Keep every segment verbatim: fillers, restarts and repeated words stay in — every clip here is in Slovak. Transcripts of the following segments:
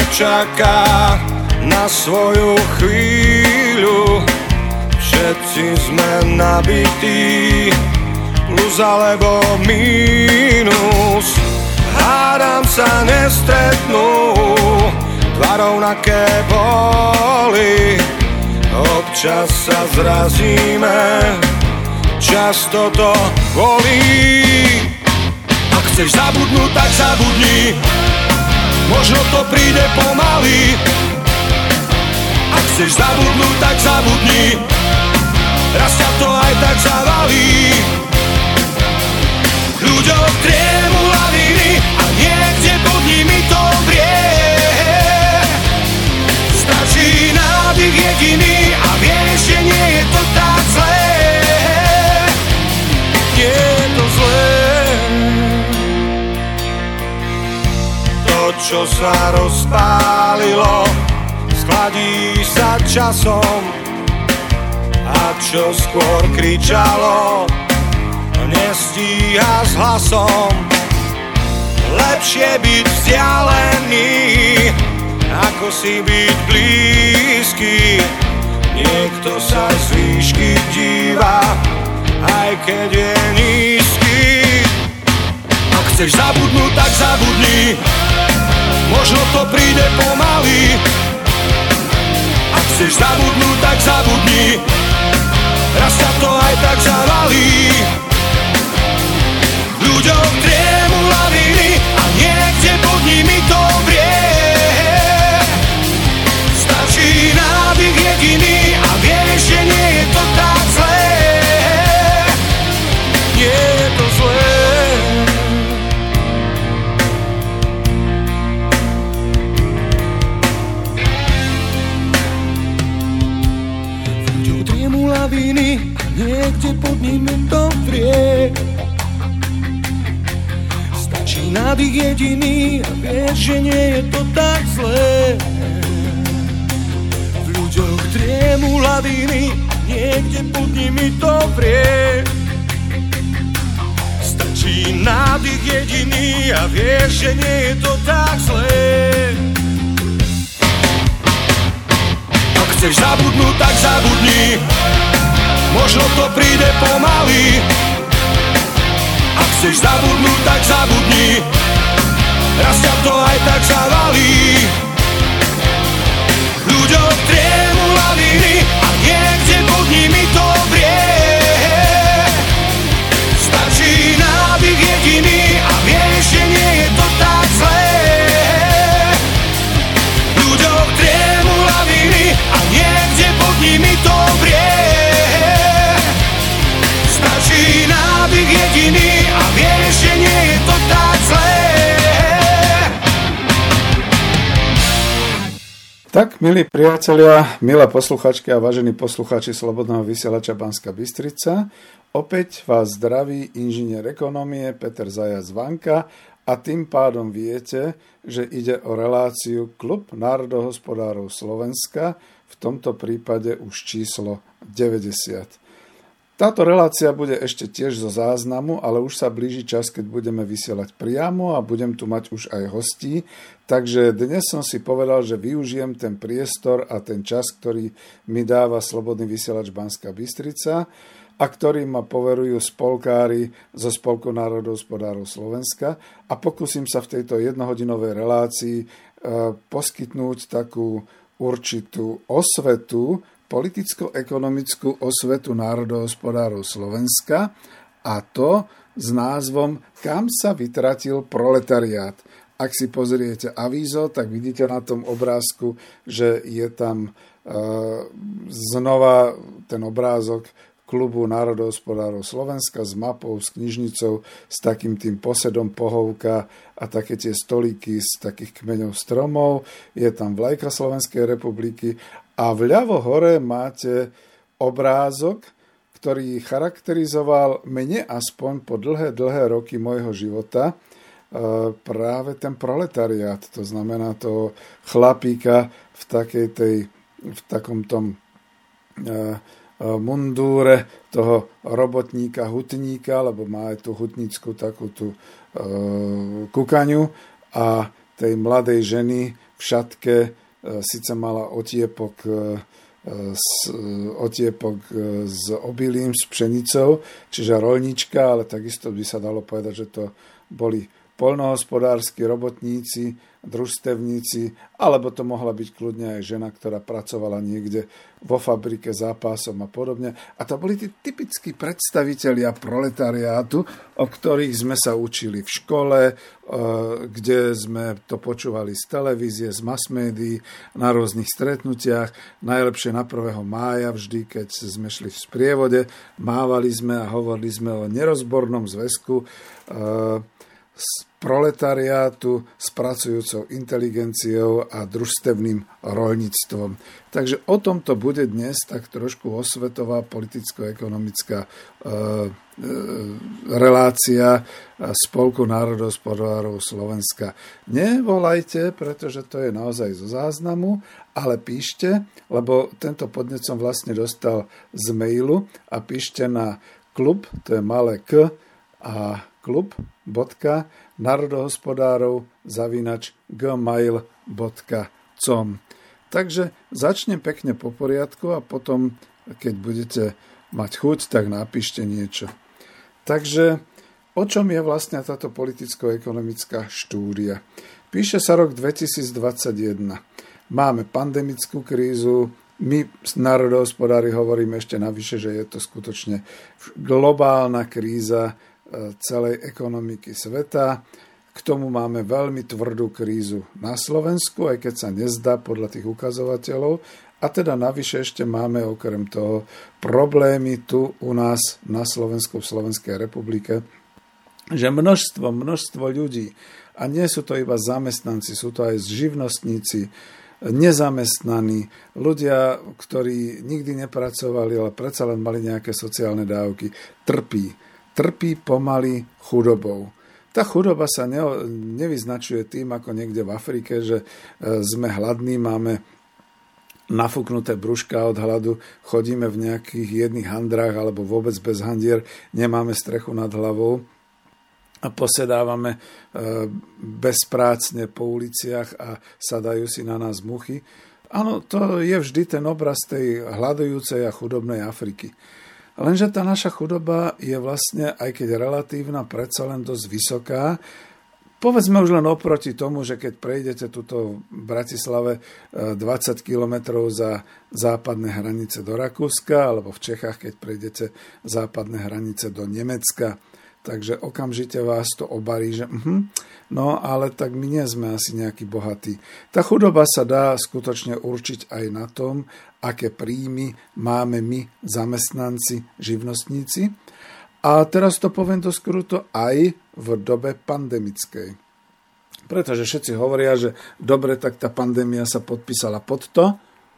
čaká na svoju chvíľu. Všetci sme nabití, plus alebo mínus. Hádam sa nestretnú, dva rovnaké boli. Občas sa zrazíme, často to bolí. Ak chceš zabudnúť, tak zabudni, možno to príde pomaly. Ak chceš zabudnúť, tak zabudni, raz ťa to aj tak zavalí. Ľuďom triemu lavíny a niekde pod nimi to vrie. Stačí nádych jediný a vieš, že nie je to tak zlé. Nie je to zlé. To, čo sa rozpálilo, schladí sa časom. A čo skôr kričalo, nestíha s hlasom. Lepšie byť vzdialený, ako si byť blízky. Niekto sa z výšky díva, aj keď je nízky. Ak chceš zabudnúť, tak zabudni, možno to príde pomaly. Ak chceš zabudnúť, tak zabudni, raz ťa to aj tak zavalí. Ľuďom triemu lavíny a niekde pod nimi to vrie. Stačí nádych jediný a vieš, že nie je to tak zlé. Nie je to zlé. Ľuďom triemu lavíny a niekde pod nimi to vrie. Nádych jediný a vieš, že nie je to tak zlé. V ľuďoch triemu lavíny, niekde pod nimi to vrie. Stačí nádych jediný a vieš, že nie je to tak zlé. Ak chceš zabudnúť, tak zabudni, možno to príde pomaly. Ak chceš zabudnúť, tak zabudni, raz ťa to aj tak zavalí. Ľuďom triemu lavíny a niekde pod nimi to vrie. Stačí nádych jediný a vieš, že nie je to tak zlé. Ľuďom triemu lavíny a niekde pod nimi to vrie. Stačí nádych jediný a vieš, že nie je to tak zlé. Tak, milí priatelia, milé posluchačky a vážení poslucháči Slobodného vysielača Banská Bystrica, opäť vás zdraví inžinier ekonómie Peter Zajac Vanka a tým pádom viete, že ide o reláciu Klub národohospodárov Slovenska, v tomto prípade už číslo deväťdesiat. Táto relácia bude ešte tiež zo záznamu, ale už sa blíži čas, keď budeme vysielať priamo a budem tu mať už aj hostí. Takže dnes som si povedal, že využijem ten priestor a ten čas, ktorý mi dáva Slobodný vysielač Banská Bystrica a ktorý ma poverujú spolkári zo Spolku národohospodárov Slovenska a pokúsim sa v tejto jednohodinovej relácii e, poskytnúť takú určitú osvetu, politicko-ekonomickú osvetu národohospodárov Slovenska a to s názvom Kam sa vytratil proletariát. Ak si pozriete avízo, tak vidíte na tom obrázku, že je tam e, znova ten obrázok Klubu národohospodárov Slovenska s mapou, s knižnicou, s takým tým posedom pohovka a také tie stolíky z takých kmeňov stromov. Je tam vlajka Slovenskej republiky a vľavo hore máte obrázok, ktorý charakterizoval mne aspoň po dlhé, dlhé roky môjho života práve ten proletariát. To znamená toho chlapíka v takej tej, v takom tom mundúre toho robotníka, hutníka, lebo má aj tú hutnícku takú tú kukaňu a tej mladej ženy v v šatke, síce mala otiepok z, otiepok s obilím, s pšenicou, čiže roľnička, ale takisto by sa dalo povedať, že to boli poľnohospodárski robotníci, družstevníci, alebo to mohla byť kľudne aj žena, ktorá pracovala niekde vo fabrike zápasom a podobne. A to boli tí typickí predstavitelia proletariátu, o ktorých sme sa učili v škole, kde sme to počúvali z televízie, z mass médií, na rôznych stretnutiach. Najlepšie na prvého mája vždy, keď sme šli v sprievode, mávali sme a hovorili sme o nerozbornom zväzku z proletariátu s pracujúcou inteligenciou a družstevným roľníctvom. Takže o tomto bude dnes tak trošku osvetová politicko-ekonomická e, e, relácia Spolku národohospodárov Slovenska. Nevolajte, pretože to je naozaj zo záznamu, ale píšte, lebo tento podnet som vlastne dostal z mailu a píšte na klub, to je malé k a klub bodka národohospodárov zavinač gmail bodka com. Takže začnem pekne po poriadku a potom, keď budete mať chuť, tak napíšte niečo. Takže o čom je vlastne táto politicko-ekonomická štúdia? Píše sa rok dvetisícdvadsaťjeden. Máme pandemickú krízu, my národohospodári hovoríme ešte navyše, že je to skutočne globálna kríza celej ekonomiky sveta. K tomu máme veľmi tvrdú krízu na Slovensku, aj keď sa nezdá podľa tých ukazovateľov. A teda navyše ešte máme okrem toho problémy tu u nás na Slovensku, v Slovenskej republike, že množstvo, množstvo ľudí, a nie sú to iba zamestnanci, sú to aj živnostníci, nezamestnaní, ľudia, ktorí nikdy nepracovali, ale predsa len mali nejaké sociálne dávky, trpí. Trpí pomaly chudobou. Tá chudoba sa ne, nevyznačuje tým, ako niekde v Afrike, že sme hladní, máme nafúknuté brúška od hladu, chodíme v nejakých jedných handrách alebo vôbec bez handier, nemáme strechu nad hlavou a posedávame bezprácne po uliciach a sadajú si na nás muchy. Áno, to je vždy ten obraz tej hľadujúcej a chudobnej Afriky. Lenže tá naša chudoba je vlastne, aj keď relatívna, predsa len dosť vysoká. Povedzme už len oproti tomu, že keď prejdete tuto v Bratislave dvadsať kilometrov za západné hranice do Rakúska, alebo v Čechách, keď prejdete západné hranice do Nemecka, takže okamžite vás to obarí, že uh-huh, no ale tak my nie sme asi nejakí bohatí. Tá chudoba sa dá skutočne určiť aj na tom, aké príjmy máme my, zamestnanci, živnostníci. A teraz to poviem do skruto aj v dobe pandemickej. Pretože všetci hovoria, že dobre, tak tá pandémia sa podpísala pod to,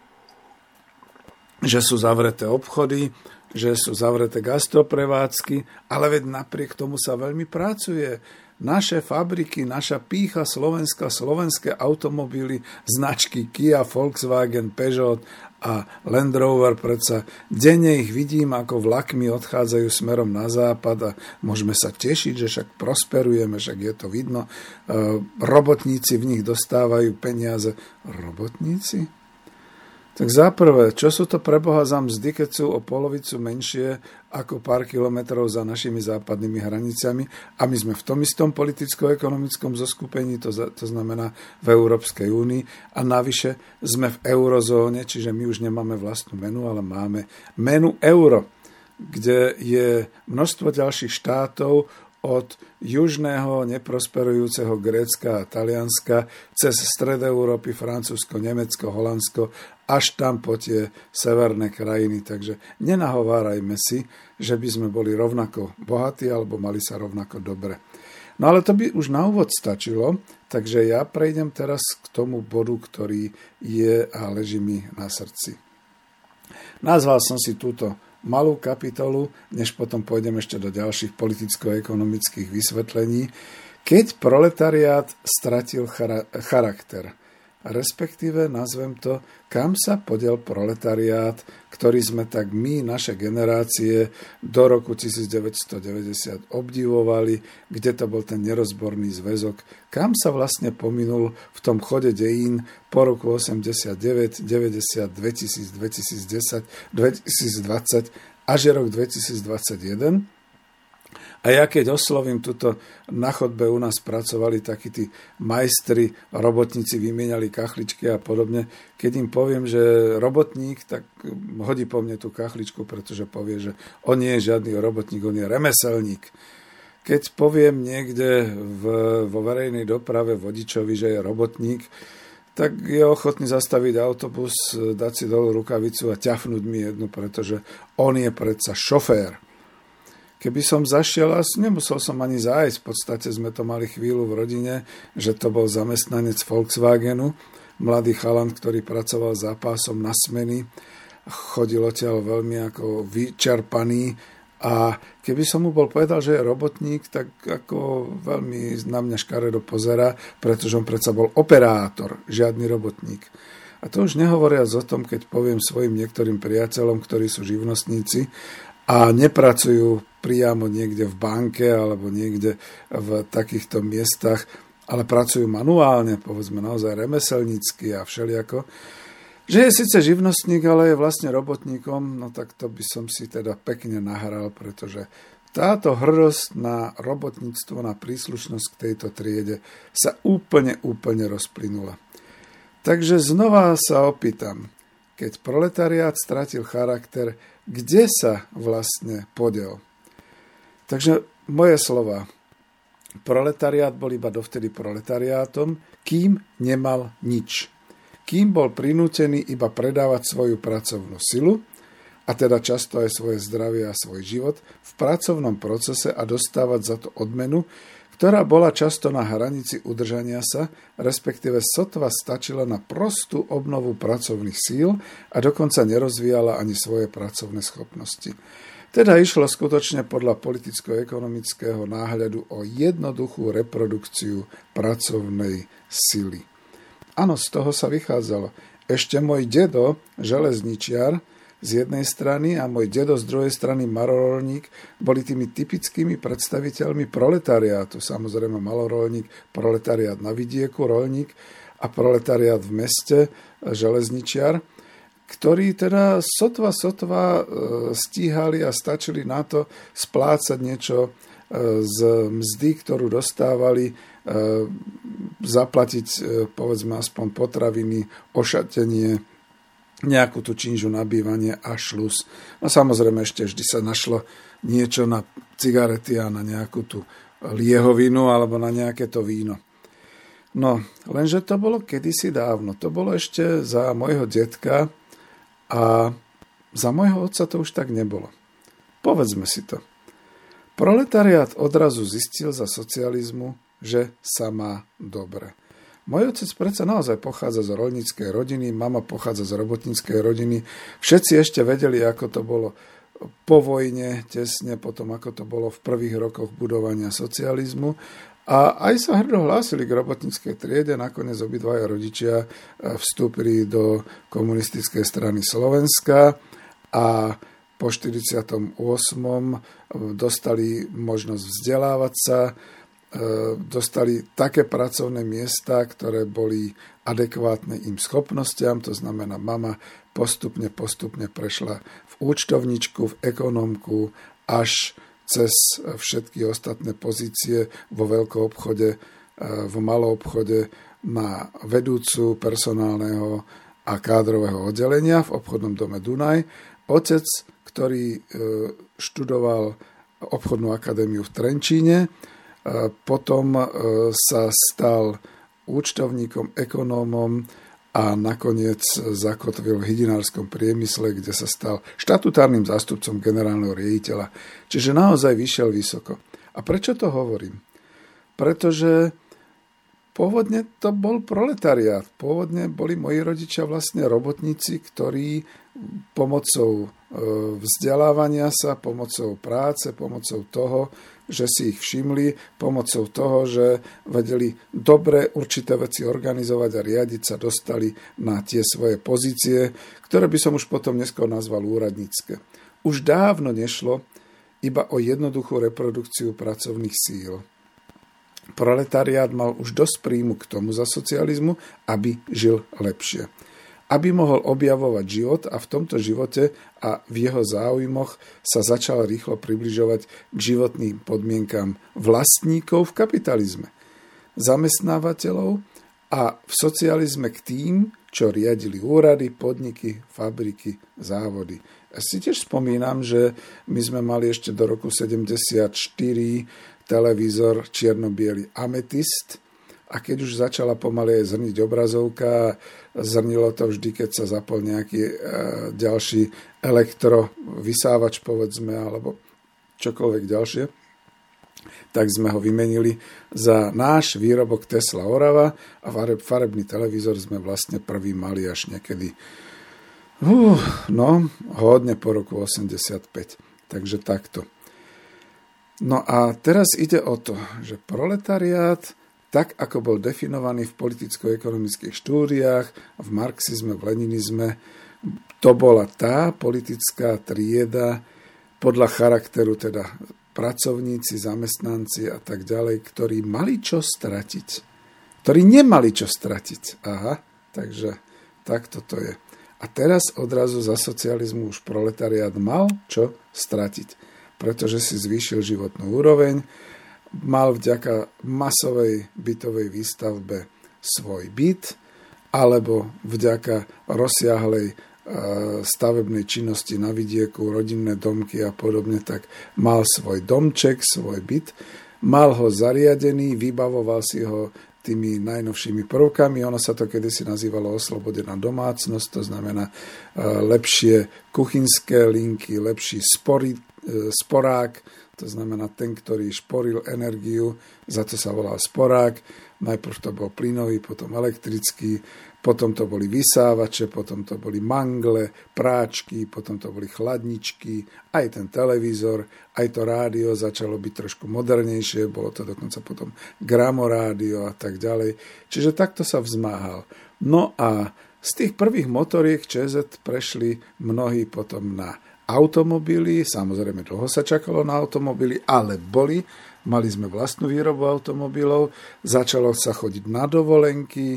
že sú zavreté obchody, že sú zavreté gastroprevádzky, ale veď napriek tomu sa veľmi pracuje. Naše fabriky, naša pýcha Slovenska, slovenské automobily, značky Kia, Volkswagen, Peugeot a Land Rover, predsa denne ich vidím, ako vlakmi odchádzajú smerom na západ a môžeme sa tešiť, že však prosperujeme, však je to vidno. Robotníci v nich dostávajú peniaze. Robotníci? Tak zaprvé, čo sú to pre Boha za mzdy, keď sú o polovicu menšie ako pár kilometrov za našimi západnými hranicami a my sme v tom istom politicko-ekonomickom zoskupení, to, to znamená v Európskej únii a navyše sme v eurozóne, čiže my už nemáme vlastnú menu, ale máme menu euro, kde je množstvo ďalších štátov od južného neprosperujúceho Grécka a Talianska cez stred Európy, Francúzsko, Nemecko, Holandsko až tam po tie severné krajiny. Takže nenahovárajme si, že by sme boli rovnako bohatí alebo mali sa rovnako dobre. No ale to by už na úvod stačilo, takže ja prejdem teraz k tomu bodu, ktorý je a leží mi na srdci. Nazval som si túto malú kapitolu, než potom pôjdem ešte do ďalších politicko-ekonomických vysvetlení, keď proletariát stratil chara- charakter. respektíve nazvem to, kam sa podiel proletariát, ktorý sme tak my, naše generácie, do roku devätnásťstodeväťdesiat obdivovali, kde to bol ten nerozborný zväzok, kam sa vlastne pominul v tom chode dejín po roku osemdesiatdeväť, deväťdesiat, dvetisíc, dvetisícdesať, dvetisícdvadsať až je rok dvetisícdvadsaťjeden. A ja keď oslovím tuto, na chodbe u nás pracovali takí tí majstri, robotníci, vymieniali kachličky a podobne. Keď im poviem, že robotník, tak hodí po mne tú kachličku, pretože povie, že on nie je žiadny robotník, on je remeselník. Keď poviem niekde v, vo verejnej doprave vodičovi, že je robotník, tak je ochotný zastaviť autobus, dať si dolu rukavicu a ťafnúť mi jednu, pretože on je predsa šofér. Keby som zašiel, nemusel som ani zájsť, v podstate sme to mali chvíľu v rodine, že to bol zamestnanec Volkswagenu, mladý chalan, ktorý pracoval za pásom na smeny, chodil odtiaľ veľmi ako vyčerpaný a keby som mu bol povedal, že je robotník, tak ako veľmi na mňa škaredo pozerá, pretože on predsa bol operátor, žiadny robotník. A to už nehovoriac o tom, keď poviem svojim niektorým priateľom, ktorí sú živnostníci a nepracujú priamo niekde v banke alebo niekde v takýchto miestach, ale pracujú manuálne, povedzme naozaj remeselnícky a všelijako, že je síce živnostník, ale je vlastne robotníkom, no tak to by som si teda pekne nahral, pretože táto hrdosť na robotníctvo, na príslušnosť k tejto triede sa úplne, úplne rozplynula. Takže znova sa opýtam, keď proletariát stratil charakter, kde sa vlastne podiel? Takže moje slova. Proletariát bol iba dovtedy proletariátom, kým nemal nič. Kým bol prinútený iba predávať svoju pracovnú silu, a teda často aj svoje zdravie a svoj život, v pracovnom procese a dostávať za to odmenu, ktorá bola často na hranici udržania sa, respektíve sotva stačila na prostú obnovu pracovných síl a dokonca nerozvíjala ani svoje pracovné schopnosti. Teda išlo skutočne podľa politicko-ekonomického náhľadu o jednoduchú reprodukciu pracovnej sily. Áno, z toho sa vychádzalo. Ešte môj dedo, železničiar, z jednej strany a môj dedo z druhej strany malorolník boli tými typickými predstaviteľmi proletariátu. Samozrejme malorolník, proletariát na vidieku, rolník a proletariát v meste, železničiar, ktorí teda sotva, sotva stíhali a stačili na to splácať niečo z mzdy, ktorú dostávali, zaplatiť povedzme aspoň potraviny, ošatenie, nejakú tú činžu na bývanie a šlus. No samozrejme ešte vždy sa našlo niečo na cigarety a na nejakú tú liehovinu alebo na nejaké to víno. No, lenže to bolo kedysi dávno. To bolo ešte za môjho detka a za môjho otca to už tak nebolo. Povedzme si to. Proletariát odrazu zistil za socializmu, že sa má dobre. Môj otec predsa naozaj pochádza z roľníckej rodiny, mama pochádza z robotníckej rodiny. Všetci ešte vedeli, ako to bolo po vojne, tesne potom, ako to bolo v prvých rokoch budovania socializmu. A aj sa hrdo hlásili k robotníckej triede, nakoniec obidvaja rodičia vstúpili do komunistickej strany Slovenska a po štyridsiatom ôsmom dostali možnosť vzdelávať sa, dostali také pracovné miesta, ktoré boli adekvátne im schopnostiam, to znamená, mama postupne, postupne prešla v účtovničku, v ekonomku, až cez všetky ostatné pozície vo veľkom obchode, v malom obchode na vedúcu personálneho a kádrového oddelenia v obchodnom dome Dunaj. Otec, ktorý študoval obchodnú akadémiu v Trenčíne, potom sa stal účtovníkom, ekonómom a nakoniec zakotvil v hydinárskom priemysle, kde sa stal štatutárnym zástupcom generálneho riaditeľa. Čiže naozaj vyšiel vysoko. A prečo to hovorím? Pretože pôvodne to bol proletariát. Pôvodne boli moji rodičia vlastne robotníci, ktorí pomocou vzdelávania sa, pomocou práce, pomocou toho, že si ich všimli, pomocou toho, že vedeli dobre určité veci organizovať a riadiť, sa dostali na tie svoje pozície, ktoré by som už potom neskôr nazval úradnícke. Už dávno nešlo iba o jednoduchú reprodukciu pracovných síl. Proletariát mal už dosť príjmu k tomu za socializmu, aby žil lepšie. Aby mohol objavovať život a v tomto živote a v jeho záujmoch sa začal rýchlo približovať k životným podmienkam vlastníkov v kapitalizme, zamestnávateľov a v socializme k tým, čo riadili úrady, podniky, fabriky, závody. Ja si tiež spomínam, že my sme mali ešte do roku sedemdesiatštyri televízor čierno-biely Ametist, a keď už začala pomaly aj zrniť obrazovka, zrnilo to vždy, keď sa zapol nejaký e, ďalší elektrovysávač, povedzme, alebo čokoľvek ďalšie, tak sme ho vymenili za náš výrobok Tesla Orava a farebný televízor sme vlastne prvý mali až niekedy uh, no, hodne po roku osemdesiatpäť. Takže takto. No a teraz ide o to, že proletariát, tak ako bol definovaný v politicko-ekonomických štúdiách, v marxizme, v leninizme, to bola tá politická trieda podľa charakteru, teda pracovníci, zamestnanci a tak ďalej, ktorí mali čo stratiť. Ktorí nemali čo stratiť. Aha, takže takto to je. A teraz odrazu za socializmu už proletariát mal čo stratiť, pretože si zvýšil životnú úroveň, mal vďaka masovej bytovej výstavbe svoj byt, alebo vďaka rozsiahlej stavebnej činnosti na vidieku, rodinné domky a podobne, tak mal svoj domček, svoj byt, mal ho zariadený, vybavoval si ho tými najnovšími prvkami. Ono sa to kedysi nazývalo oslobodená domácnosť, to znamená lepšie kuchynské linky, lepší spory, sporák, to znamená ten, ktorý šporil energiu, za to sa volal sporák. Najprv to bol plynový, potom elektrický, potom to boli vysávače, potom to boli mangle, práčky, potom to boli chladničky, aj ten televízor, aj to rádio začalo byť trošku modernejšie, bolo to dokonca potom gramorádio a tak ďalej. Čiže takto sa vzmáhal. No a z tých prvých motoriek ČZ prešli mnohí potom na automobily, samozrejme dlho sa čakalo na automobily, ale boli, mali sme vlastnú výrobu automobilov, začalo sa chodiť na dovolenky,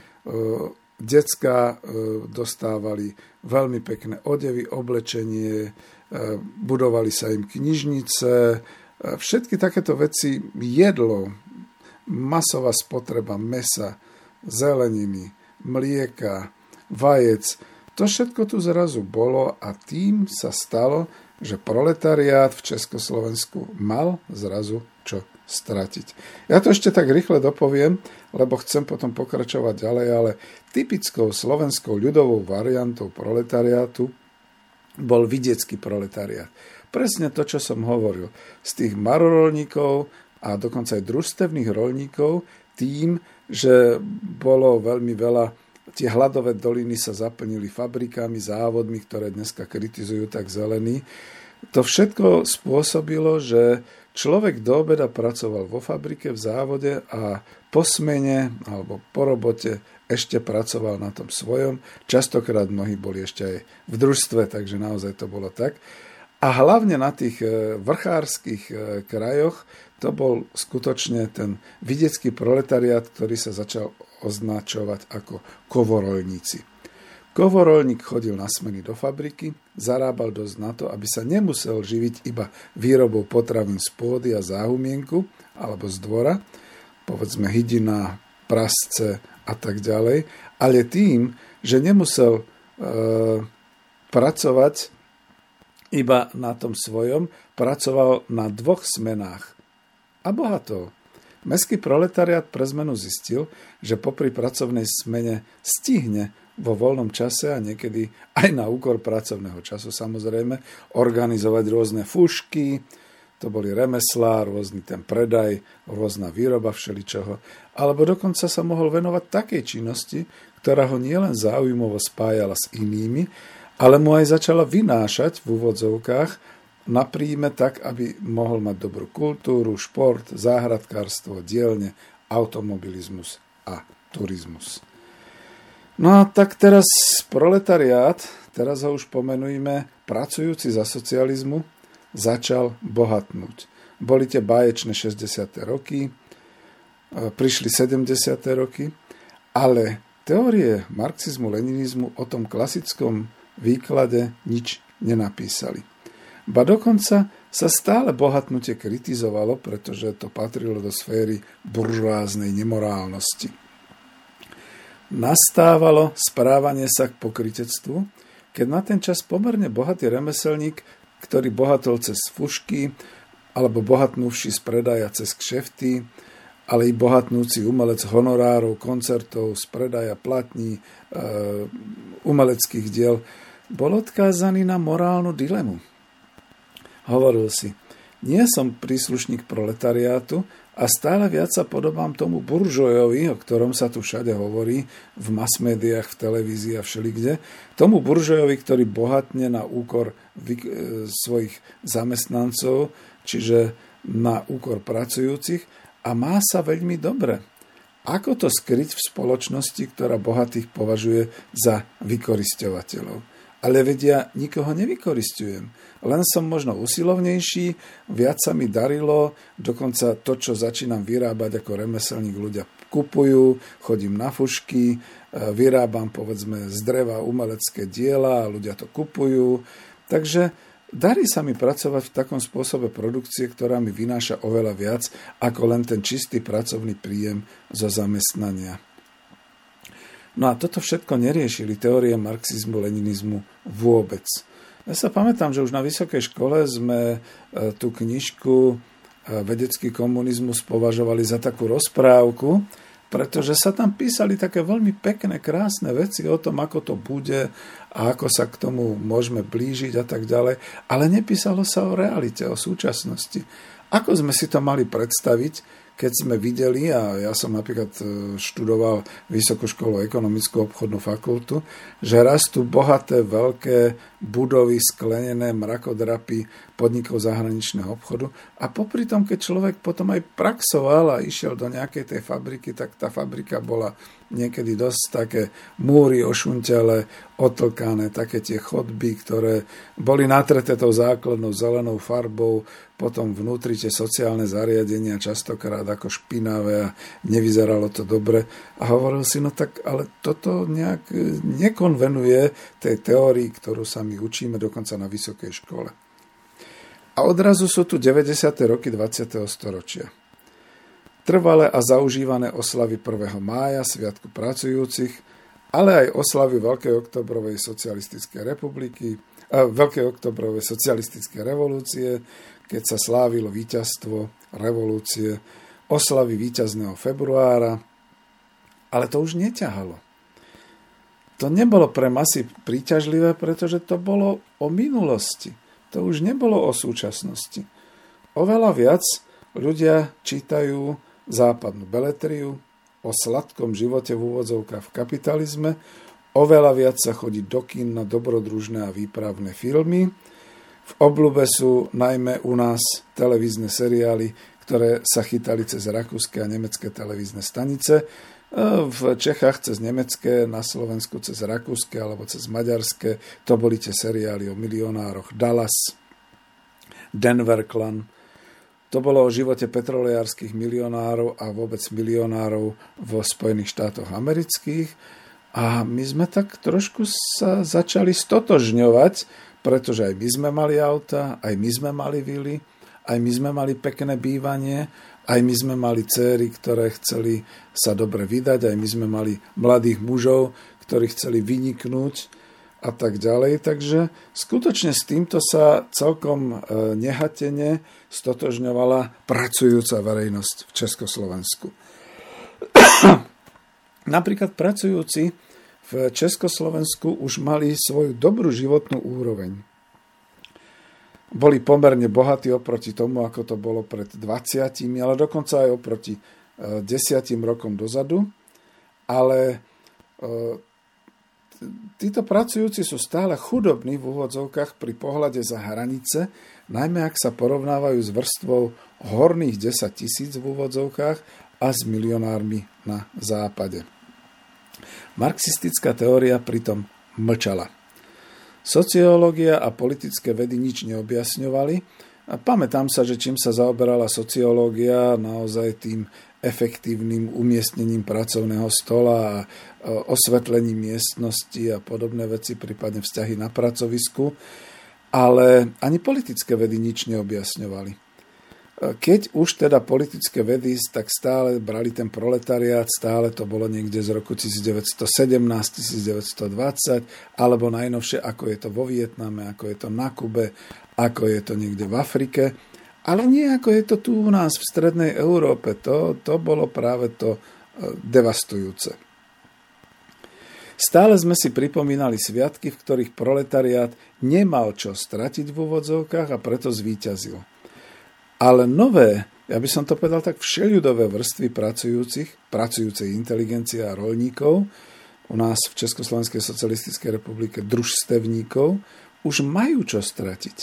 decká dostávali veľmi pekné odevy, oblečenie, budovali sa im knižnice, všetky takéto veci, jedlo, masová spotreba mäsa, zeleniny, mlieka, vajec, to všetko tu zrazu bolo a tým sa stalo, že proletariát v Československu mal zrazu čo stratiť. Ja to ešte tak rýchle dopoviem, lebo chcem potom pokračovať ďalej, ale typickou slovenskou ľudovou variantou proletariátu bol vidiecký proletariát. Presne to, čo som hovoril. Z tých marorolníkov a dokonca aj družstevných roľníkov tým, že bolo veľmi veľa. Tie hladové doliny sa zaplnili fabrikami, závodmi, ktoré dneska kritizujú tak zelení. To všetko spôsobilo, že človek do obeda pracoval vo fabrike, v závode a po smene alebo po robote ešte pracoval na tom svojom. Častokrát mnohí boli ešte aj v družstve, takže naozaj to bolo tak. A hlavne na tých vrchárskych krajoch to bol skutočne ten vidiecký proletariát, ktorý sa začal označovať ako kovoroľníci. Kovoroľník chodil na smeny do fabriky, zarábal dosť na to, aby sa nemusel živiť iba výrobou potravín z pôdy a záhumienku alebo z dvora, povedzme hydina, prasce a tak ďalej, ale tým, že nemusel e, pracovať iba na tom svojom, pracoval na dvoch smenách. A bohato. Mestský proletariát pre zmenu zistil, že popri pracovnej smene stihne vo voľnom čase a niekedy aj na úkor pracovného času samozrejme organizovať rôzne fušky, to boli remeslá, rôzny ten predaj, rôzna výroba všeličoho, alebo dokonca sa mohol venovať takej činnosti, ktorá ho nielen záujmovo spájala s inými, ale mu aj začala vynášať v úvodzovkách na príjme tak, aby mohol mať dobrú kultúru, šport, záhradkárstvo, dielne, automobilizmus a turizmus. No a tak teraz proletariát, teraz ho už pomenujme, pracujúci za socializmu, začal bohatnúť. Boli tie báječné šesťdesiate roky, prišli sedemdesiate roky, ale teórie marxizmu, leninizmu o tom klasickom výklade nič nenapísali. Ba dokonca sa stále bohatnutie kritizovalo, pretože to patrilo do sféry buržoáznej nemorálnosti. Nastávalo správanie sa k pokrytectvu, keď na ten čas pomerne bohatý remeselník, ktorý bohatol cez fušky, alebo bohatnúvši z predaja cez kšefty, ale i bohatnúci umelec honorárov, koncertov, z predaja platní, e, umeleckých diel, bol odkázaný na morálnu dilemu. Hovoril si, nie som príslušník proletariátu a stále viac sa podobám tomu buržojovi, o ktorom sa tu všade hovorí, v mass-médiách, v televízii a všelikde, tomu buržojovi, ktorý bohatne na úkor svojich zamestnancov, čiže na úkor pracujúcich a má sa veľmi dobre. Ako to skryť v spoločnosti, ktorá bohatých považuje za vykorisťovateľov? Ale vedia, nikoho nevykoristujem. Len som možno usilovnejší, viac sa mi darilo, dokonca to, čo začínam vyrábať ako remeselník, ľudia kupujú, chodím na fušky, vyrábam povedzme z dreva umelecké diela a ľudia to kupujú. Takže darí sa mi pracovať v takom spôsobe produkcie, ktorá mi vynáša oveľa viac ako len ten čistý pracovný príjem zo zamestnania. No a toto všetko neriešili teórie marxizmu, leninizmu vôbec. Ja sa pamätám, že už na vysokej škole sme tú knižku Vedecký komunizmus považovali za takú rozprávku, pretože sa tam písali také veľmi pekné, krásne veci o tom, ako to bude a ako sa k tomu môžeme blížiť a tak ďalej, ale nepísalo sa o realite, o súčasnosti. Ako sme si to mali predstaviť, keď sme videli, a ja som napríklad študoval Vysokú školu ekonomickú obchodnú fakultu, že rastú bohaté, veľké budovy, sklenené mrakodrapy podnikov zahraničného obchodu a popri tom, keď človek potom aj praxoval a išiel do nejakej tej fabriky, tak tá fabrika bola niekedy dosť také múry ošunťale, otlkané, také tie chodby, ktoré boli natreté tou základnou zelenou farbou, potom vnútri tie sociálne zariadenia častokrát ako špinavé a nevyzeralo to dobre. A hovoril si, no tak, ale toto nejak nekonvenuje tej teórii, ktorú sa my učíme dokonca na vysokej škole. A odrazu sú tu deväťdesiate roky dvadsiateho storočia. Trvalé a zaužívané oslavy prvého mája, Sviatku pracujúcich, ale aj oslavy Veľkej oktobrovej socialistickej republiky, a Veľkej oktobrovej socialistickej revolúcie, keď sa slávilo víťazstvo revolúcie, oslavy víťazného februára, ale to už neťahalo. To nebolo pre masy príťažlivé, pretože to bolo o minulosti. To už nebolo o súčasnosti. Oveľa viac ľudia čítajú západnú beletriu, o sladkom živote v úvodzovkách v kapitalizme, oveľa viac sa chodí do kín na dobrodružné a výpravné filmy. V obľúbe sú najmä u nás televízne seriály, ktoré sa chytali cez rakúske a nemecké televízne stanice, v Čechách cez nemecké, na Slovensku cez rakúske alebo cez maďarské. To boli tie seriály o milionároch Dallas, Denver Clan. To bolo o živote petroliárskych milionárov a vôbec milionárov v Spojených štátoch amerických. A my sme tak trošku sa začali stotožňovať, pretože aj my sme mali auta, aj my sme mali vily, aj my sme mali pekné bývanie, aj my sme mali dcéry, ktoré chceli sa dobre vydať, aj my sme mali mladých mužov, ktorí chceli vyniknúť a tak ďalej. Takže skutočne s týmto sa celkom nehatene stotožňovala pracujúca verejnosť v Československu. Napríklad pracujúci v Československu už mali svoju dobrú životnú úroveň. Boli pomerne bohatí oproti tomu, ako to bolo pred dvadsiatimi, ale dokonca aj oproti desiatim rokom dozadu. Ale títo pracujúci sú stále chudobní v úvodzovkách pri pohľade za hranice, najmä ak sa porovnávajú s vrstvou horných desať tisíc v úvodzovkách a s milionármi na západe. Marxistická teória pritom mlčala. Sociológia a politické vedy nič neobjasňovali. A pamätám sa, že čím sa zaoberala sociológia, naozaj tým efektívnym umiestnením pracovného stola a osvetlením miestnosti a podobné veci, prípadne vzťahy na pracovisku, ale ani politické vedy nič neobjasňovali. Keď už teda politické vedy, tak stále brali ten proletariát, stále to bolo niekde z roku devätnásťsedemnásť devätnásťdvadsať, alebo najnovšie, ako je to vo Vietname, ako je to na Kube, ako je to niekde v Afrike, ale nie ako je to tu u nás v strednej Európe. To, to bolo práve to devastujúce. Stále sme si pripomínali sviatky, v ktorých proletariát nemal čo stratiť v úvodzovkách a preto zvíťazil. Ale nové, ja by som to povedal tak, všeľudové vrstvy pracujúcich, pracujúcej inteligencie a roľníkov, u nás v Československej socialistickej republike družstevníkov, už majú čo stratiť.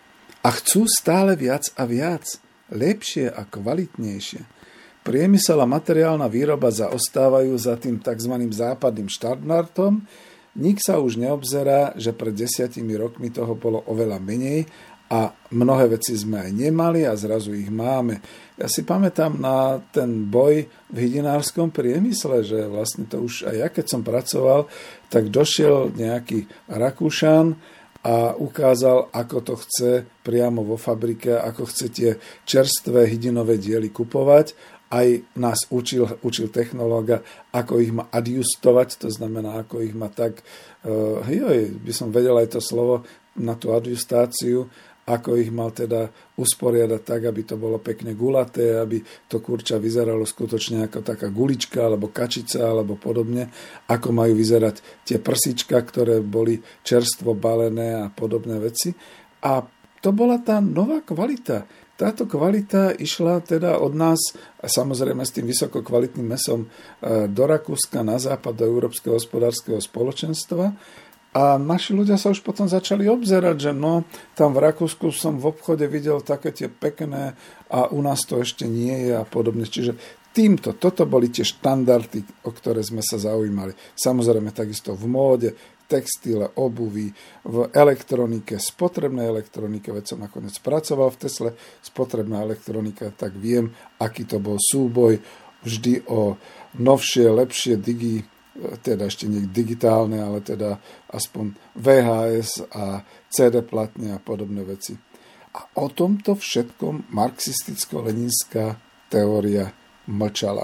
A chcú stále viac a viac, lepšie a kvalitnejšie. Priemysel a materiálna výroba zaostávajú za tým tzv. Západným štandardom. Nik sa už neobzerá, že pred desiatimi rokmi toho bolo oveľa menej a mnohé veci sme aj nemali a zrazu ich máme. Ja si pamätám na ten boj v hydinárskom priemysle, že vlastne to už aj ja, keď som pracoval, tak došiel nejaký Rakúšan a ukázal, ako to chce priamo vo fabrike, ako chce tie čerstvé hydinové diely kupovať. Aj nás učil, učil technológa, ako ich má adjustovať, to znamená, ako ich má tak, uh, joj, by som vedel aj to slovo na tú adjustáciu, ako ich mal teda usporiadať tak, aby to bolo pekne gulaté, aby to kurča vyzeralo skutočne ako taká gulička, alebo kačica, alebo podobne, ako majú vyzerať tie prsička, ktoré boli čerstvo balené a podobné veci. A to bola tá nová kvalita. Táto kvalita išla teda od nás, a samozrejme s tým vysokokvalitným mesom, do Rakúska, na západ, do Európskeho hospodárskeho spoločenstva. A naši ľudia sa už potom začali obzerať, že no, tam v Rakúsku som v obchode videl také tie pekné a u nás to ešte nie je a podobne. Čiže týmto, toto boli tie štandardy, o ktoré sme sa zaujímali. Samozrejme takisto v móde, textile, obuví, v elektronike, spotrebnej elektronike, veď som nakoniec pracoval v Tesle, spotrebná elektronika, tak viem, aký to bol súboj vždy o novšie, lepšie digi, teda ešte nie digitálne, ale teda aspoň vé há es a cé dé platne a podobné veci. A o tomto všetkom marxisticko-leninská teória mlčala.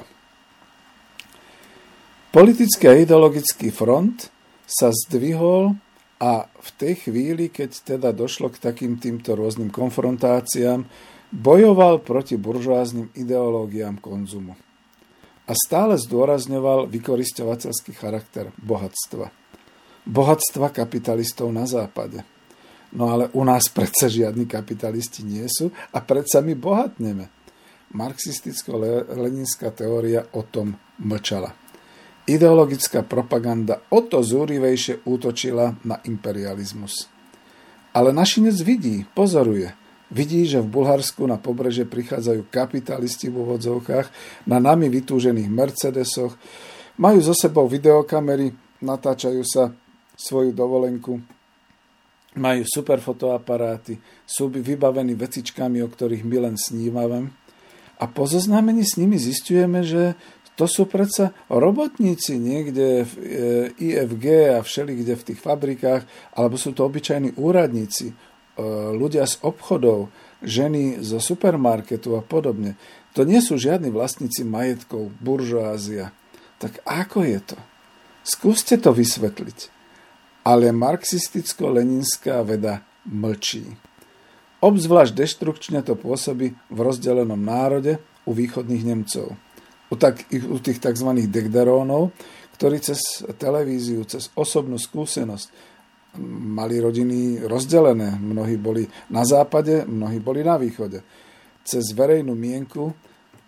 Politický a ideologický front sa zdvihol a v tej chvíli, keď teda došlo k takým týmto rôznym konfrontáciám, bojoval proti buržoáznym ideológiám konzumu. A stále zdôrazňoval vykorisťovateľský charakter bohatstva. Bohatstva kapitalistov na západe. No ale u nás predsa žiadni kapitalisti nie sú a predsa my bohatneme. Marxisticko-leninská teória o tom mlčala. Ideologická propaganda o to zúrivejšie útočila na imperializmus. Ale našinec vidí, pozoruje. Vidí, že v Bulharsku na pobreže prichádzajú kapitalisti v úvodzovkách na nami vytúžených Mercedesoch, majú so sebou videokamery, natáčajú sa svoju dovolenku, majú super fotoaparáty, sú vybavení vecičkami, o ktorých my len snívame. A po zoznámení s nimi zisťujeme, že to sú predsa robotníci niekde v í ef gé a všelikde v tých fabrikách, alebo sú to obyčajní úradníci, ľudia z obchodov, ženy zo supermarketu a podobne. To nie sú žiadni vlastníci majetkov, buržoázia. Tak ako je to? Skúste to vysvetliť. Ale marxisticko-leninská veda mlčí. Obzvlášť deštrukčne to pôsobí v rozdelenom národe u východných Nemcov. U, tak, u tých tzv. Degderónov, ktorí cez televíziu, cez osobnú skúsenosť mali rodiny rozdelené. Mnohí boli na západe, mnohí boli na východe. Cez verejnú mienku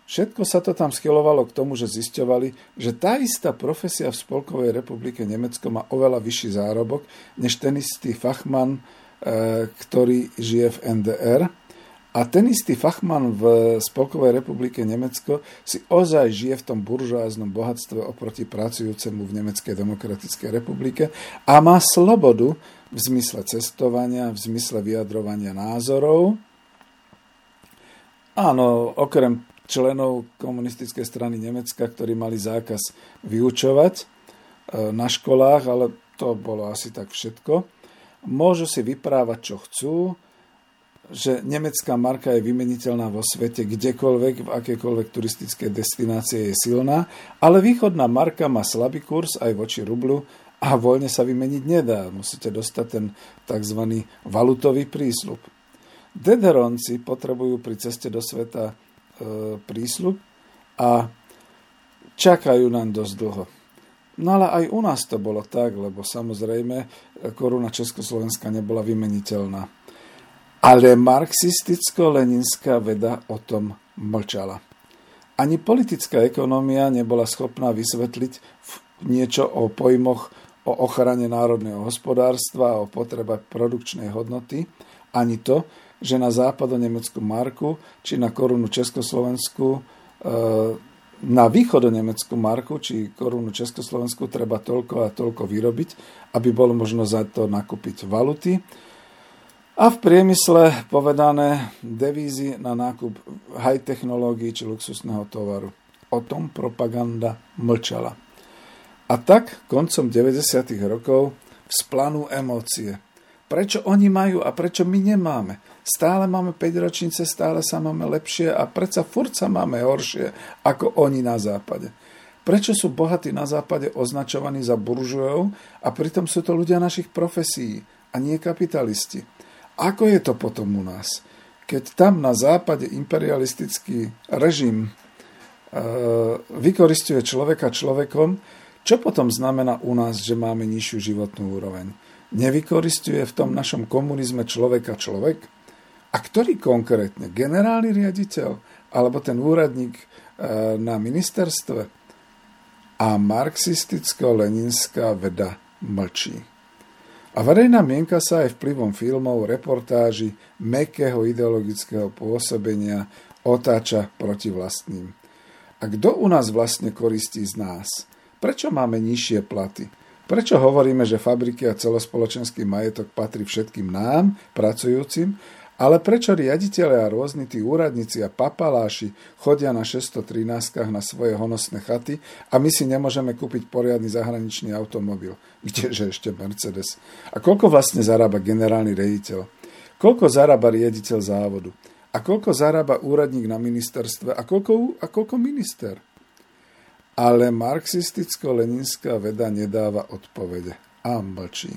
Všetko sa to tam schylovalo k tomu, že zisťovali, že tá istá profesia v Spolkovej republike Nemecko má oveľa vyšší zárobok, než ten istý fachman, ktorý žije v en dé er. A ten istý fachman v Spolkovej republike Nemecko si ozaj žije v tom buržoáznom bohatstve oproti pracujúcemu v Nemeckej demokratickej republike a má slobodu v zmysle cestovania, v zmysle vyjadrovania názorov. Áno, okrem členov komunistickej strany Nemecka, ktorí mali zákaz vyučovať na školách, ale to bolo asi tak všetko. Môžu si vyprávať, čo chcú, že nemecká marka je vymeniteľná vo svete kdekoľvek, v akejkoľvek turistickej destinácie je silná, ale východná marka má slabý kurz aj voči rublu a voľne sa vymeniť nedá. Musíte dostať ten tzv. Valutový prísľub. Dederonci potrebujú pri ceste do sveta prísľub a čakajú nám dosť dlho. No ale aj u nás to bolo tak, lebo samozrejme koruna Československa nebola vymeniteľná. Ale marxisticko-leninská veda o tom mlčala. Ani politická ekonómia nebola schopná vysvetliť niečo o pojmoch o ochrane národného hospodárstva, o potrebe produkčnej hodnoty, ani to, že na západonemeckú marku či na korunu Československu, na východonemeckú marku či korunu Československu treba toľko a toľko vyrobiť, aby bolo možno za to nakúpiť valuty. A v priemysle povedané devízy na nákup high technológií či luxusného tovaru. O tom propaganda mlčala. A tak koncom deväťdesiatych rokov vzplanú emócie. Prečo oni majú a prečo my nemáme? Stále máme päťročnice, stále sa máme lepšie a predsa furt sa máme horšie ako oni na západe. Prečo sú bohatí na západe označovaní za buržujov a pritom sú to ľudia našich profesí a nie kapitalisti? Ako je to potom u nás? Keď tam na západe imperialistický režim e, vykoristuje človeka človekom, čo potom znamená u nás, že máme nižšiu životnú úroveň? Nevykoristuje v tom našom komunizme človeka človek? A ktorý konkrétne? Generálny riaditeľ? Alebo ten úradník e, na ministerstve? A marxisticko-leninská veda mlčí. A verejná mienka sa aj vplyvom filmov, reportáží, mäkkého ideologického pôsobenia otáča proti vlastným. A kto u nás vlastne koristí z nás? Prečo máme nižšie platy? Prečo hovoríme, že fabriky a celospoločenský majetok patrí všetkým nám, pracujúcim, ale prečo riaditeľe a rôzni tí úradníci a papaláši chodia na šesťstotrinástkach na svoje honosné chaty a my si nemôžeme kúpiť poriadny zahraničný automobil? Kdeže ešte Mercedes? A koľko vlastne zarába generálny riaditeľ? Koľko zarába riaditeľ závodu? A koľko zarába úradník na ministerstve? A koľko, a koľko minister? Ale marxisticko-leninská veda nedáva odpovede a mlčí.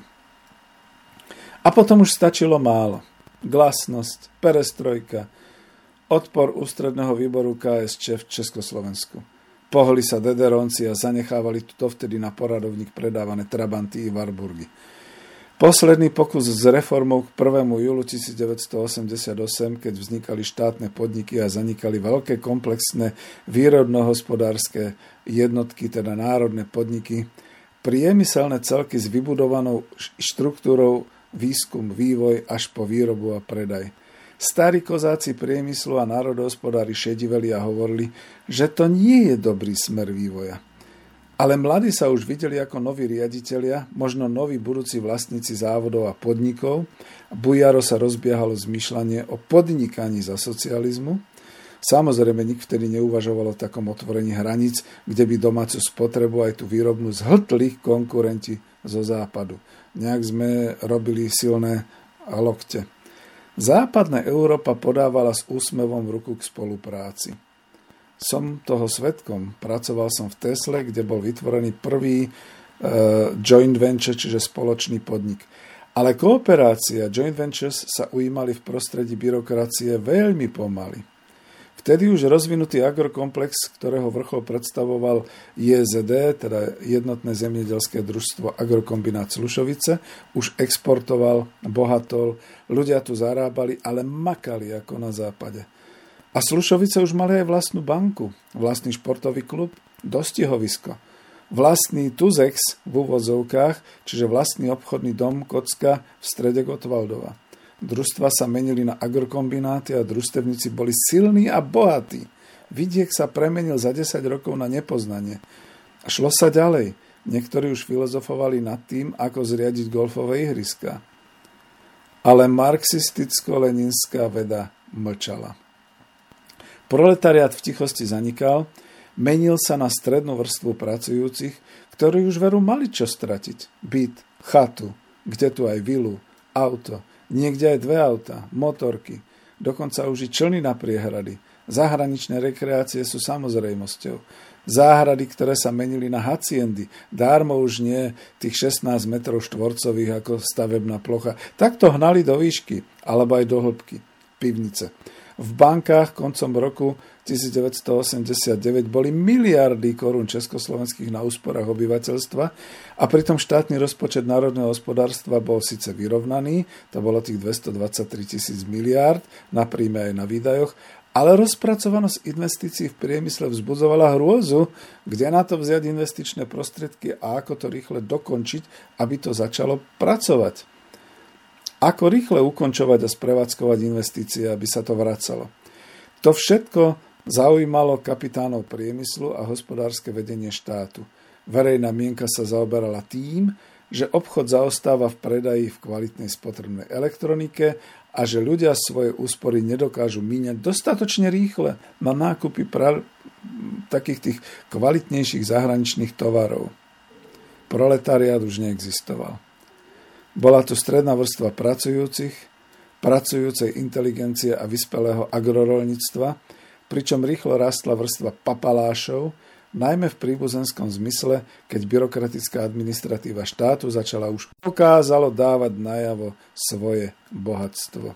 A potom už stačilo málo. Glasnosť, perestrojka, odpor ústredného výboru ká es čé v Československu. Pohli sa dederonci a zanechávali to vtedy na poradovník predávané Trabanty i Warburgy. Posledný pokus s reformou k prvému júlu devätnásťstoosemdesiatosem, keď vznikali štátne podniky a zanikali veľké komplexné výrobno-hospodárske jednotky, teda národné podniky, priemyselné celky s vybudovanou štruktúrou výskum, vývoj až po výrobu a predaj. Starí kozáci priemyslu a národohospodári šediveli a hovorili, že to nie je dobrý smer vývoja. Ale mladí sa už videli ako noví riaditelia, možno noví budúci vlastníci závodov a podnikov. Bujaro sa rozbiehalo zmýšľanie o podnikaní za socializmu. Samozrejme, nik vtedy neuvažoval o takom otvorení hraníc, kde by domácu spotrebu aj tú výrobnú zhltli konkurenti zo západu. Nejak sme robili silné lokte. Západná Európa podávala s úsmevom v ruku k spolupráci. Som toho svedkom. Pracoval som v Tesle, kde bol vytvorený prvý e, joint venture, čiže spoločný podnik. Ale kooperácia joint ventures sa ujímali v prostredí byrokracie veľmi pomaly. Vtedy už rozvinutý agrokomplex, ktorého vrchol predstavoval jé zet dé, teda Jednotné zemědělské družstvo Agrokombinát Slušovice, už exportoval, bohatol, ľudia tu zarábali, ale makali ako na západe. A Slušovice už mali aj vlastnú banku, vlastný športový klub, dostihovisko, vlastný Tuzex v úvodzovkách, čiže vlastný obchodný dom Kocka v strede Gottwaldova. Družstva sa menili na agrokombináty a družstevníci boli silní a bohatí. Vidiek sa premenil za desať rokov na nepoznanie. A šlo sa ďalej. Niektorí už filozofovali nad tým, ako zriadiť golfové ihriska. Ale marxisticko-leninská veda mlčala. Proletariát v tichosti zanikal, menil sa na strednú vrstvu pracujúcich, ktorí už veru mali čo stratiť. Byt, chatu, kde tu aj vilu, auto, niekde aj dve auta, motorky, dokonca už i člny na priehrady. Zahraničné rekreácie sú samozrejmosťou. Záhrady, ktoré sa menili na haciendy, dármo už nie tých šestnásť metrov štvorcových ako stavebná plocha. Takto hnali do výšky, alebo aj do hĺbky. Pivnice. V bankách koncom roku devätnásťstoosemdesiatdeväť boli miliardy korún československých na úsporách obyvateľstva a pritom štátny rozpočet národného hospodárstva bol síce vyrovnaný, to bolo tých dvestodvadsaťtri tisíc miliárd na príjme aj na výdajoch, ale rozpracovanosť investícií v priemysle vzbudzovala hrôzu, kde na to vziať investičné prostriedky a ako to rýchle dokončiť, aby to začalo pracovať. Ako rýchle ukončovať a sprevádzkovať investície, aby sa to vracalo. To všetko zaujímalo kapitánov priemyslu a hospodárske vedenie štátu. Verejná mienka sa zaoberala tým, že obchod zaostáva v predaji v kvalitnej spotrebnej elektronike a že ľudia svoje úspory nedokážu míňať dostatočne rýchle na nákupy pra- takých tých kvalitnejších zahraničných tovarov. Proletariát už neexistoval. Bola tu stredná vrstva pracujúcich, pracujúcej inteligencie a vyspelého agrorolníctva, pričom rýchlo rastla vrstva papalášov, najmä v príbuzenskom zmysle, keď byrokratická administratíva štátu začala už dokázalo dávať najavo svoje bohatstvo.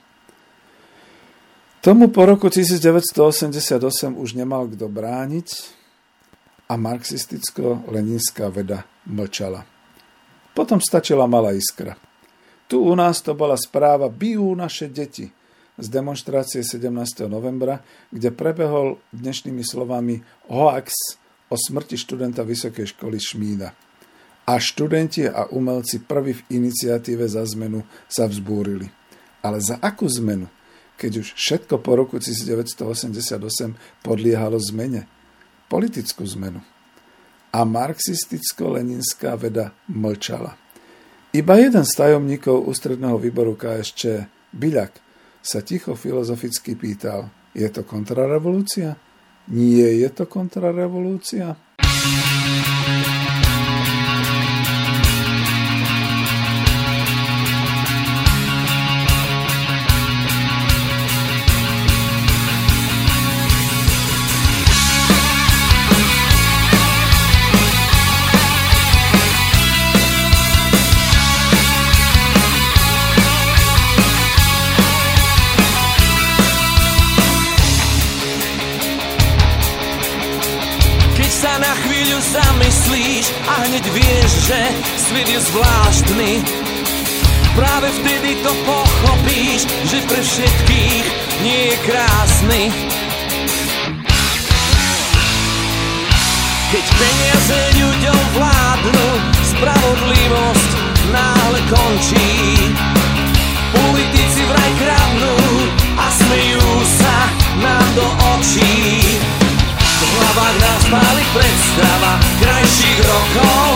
Tomu po roku devätnásťstoosemdesiatosem už nemal kto brániť a marxisticko-leninská veda mlčala. Potom stačila malá iskra. Tu u nás to bola správa Bijú naše deti z demonštrácie sedemnásteho novembra, kde prebehol dnešnými slovami hoax o smrti študenta Vysokej školy Šmída. A študenti a umelci prví v iniciatíve za zmenu sa vzbúrili. Ale za akú zmenu, keď už všetko po roku devätnásťstoosemdesiatosem podliehalo zmene? Politickú zmenu. A marxisticko-leninská veda mlčala. Iba jeden z tajomníkov ústredného výboru ká es čé, Biľak, sa ticho filozoficky pýtal, je to kontrarevolúcia? Nie je to kontrarevolúcia? Zamyslíš a hneď vieš, že svet je zvláštny. Práve vtedy to pochopíš, že pre všetkých nie je krásny. Keď peniaze ľuďom vládnu, spravodlivosť náhle končí. Politici vraj kradnú a smejú sa nám do očí. V hlavách nás páli predstava krajších rokov.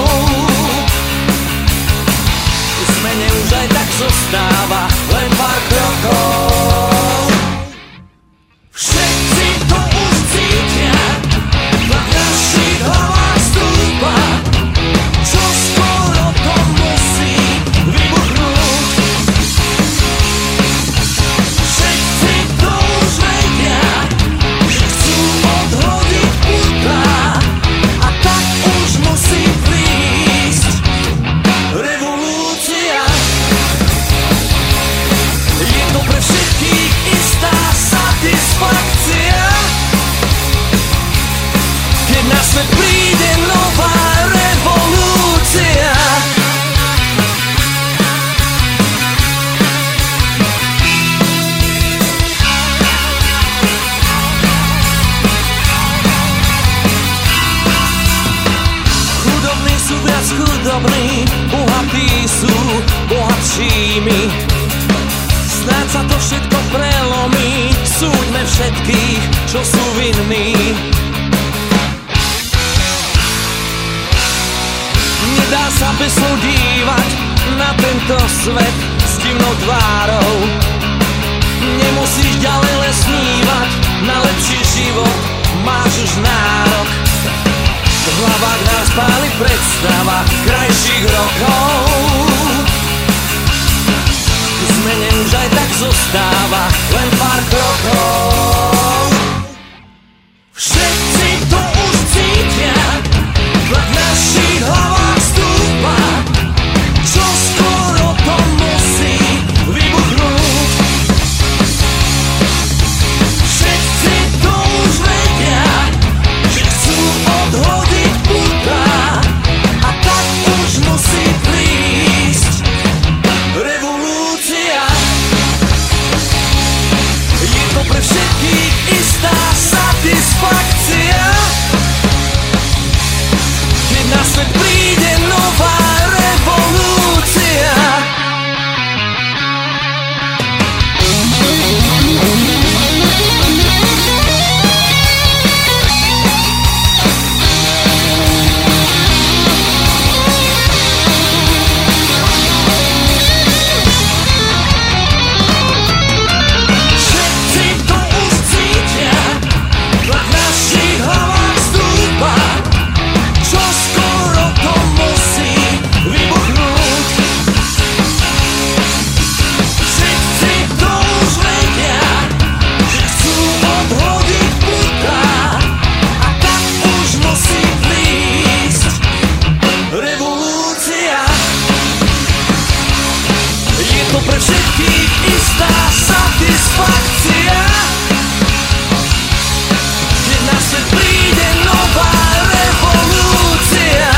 V zmene už aj tak zostáva len pár krokov. Všetci to už cítia, tlak v našich hlavách stúpa. Čo skoro to musí vybuchnúť. Všetci to už vedia, že chcú odhodiť puta. A tak už musí prísť revolúcia. Je to pre všetkých všetkých, čo sú vinní. Nedá sa bez slov dívať na tento svet s divnou tvárou. Nemusíš ďalej len snívať na lepší život, máš už nárok. V hlavách nás páli predstava krajších rokov. K zmene už aj tak zostáva len pár krokov. Všetci to už cítia, tlak v našich hlavách stúpa. Čo skoro to musí vybuchnúť. Všetci to už vedia, že chcú odhodiť puta. A tak už musí prísť revolúcia. Je to pre všetkých istá satisfakcia, keď na svet príde nová revolúcia. Všetci to už cítia, tlak v našich hlavách stúpa. Čo skoro to musí vybuchnúť. Všetci to už vedia, že chcú odhodiť puta. A tak už musí prísť revolúcia. Je to pre všetkých istá satisfakcia, keď na svet príde nová revolúcia.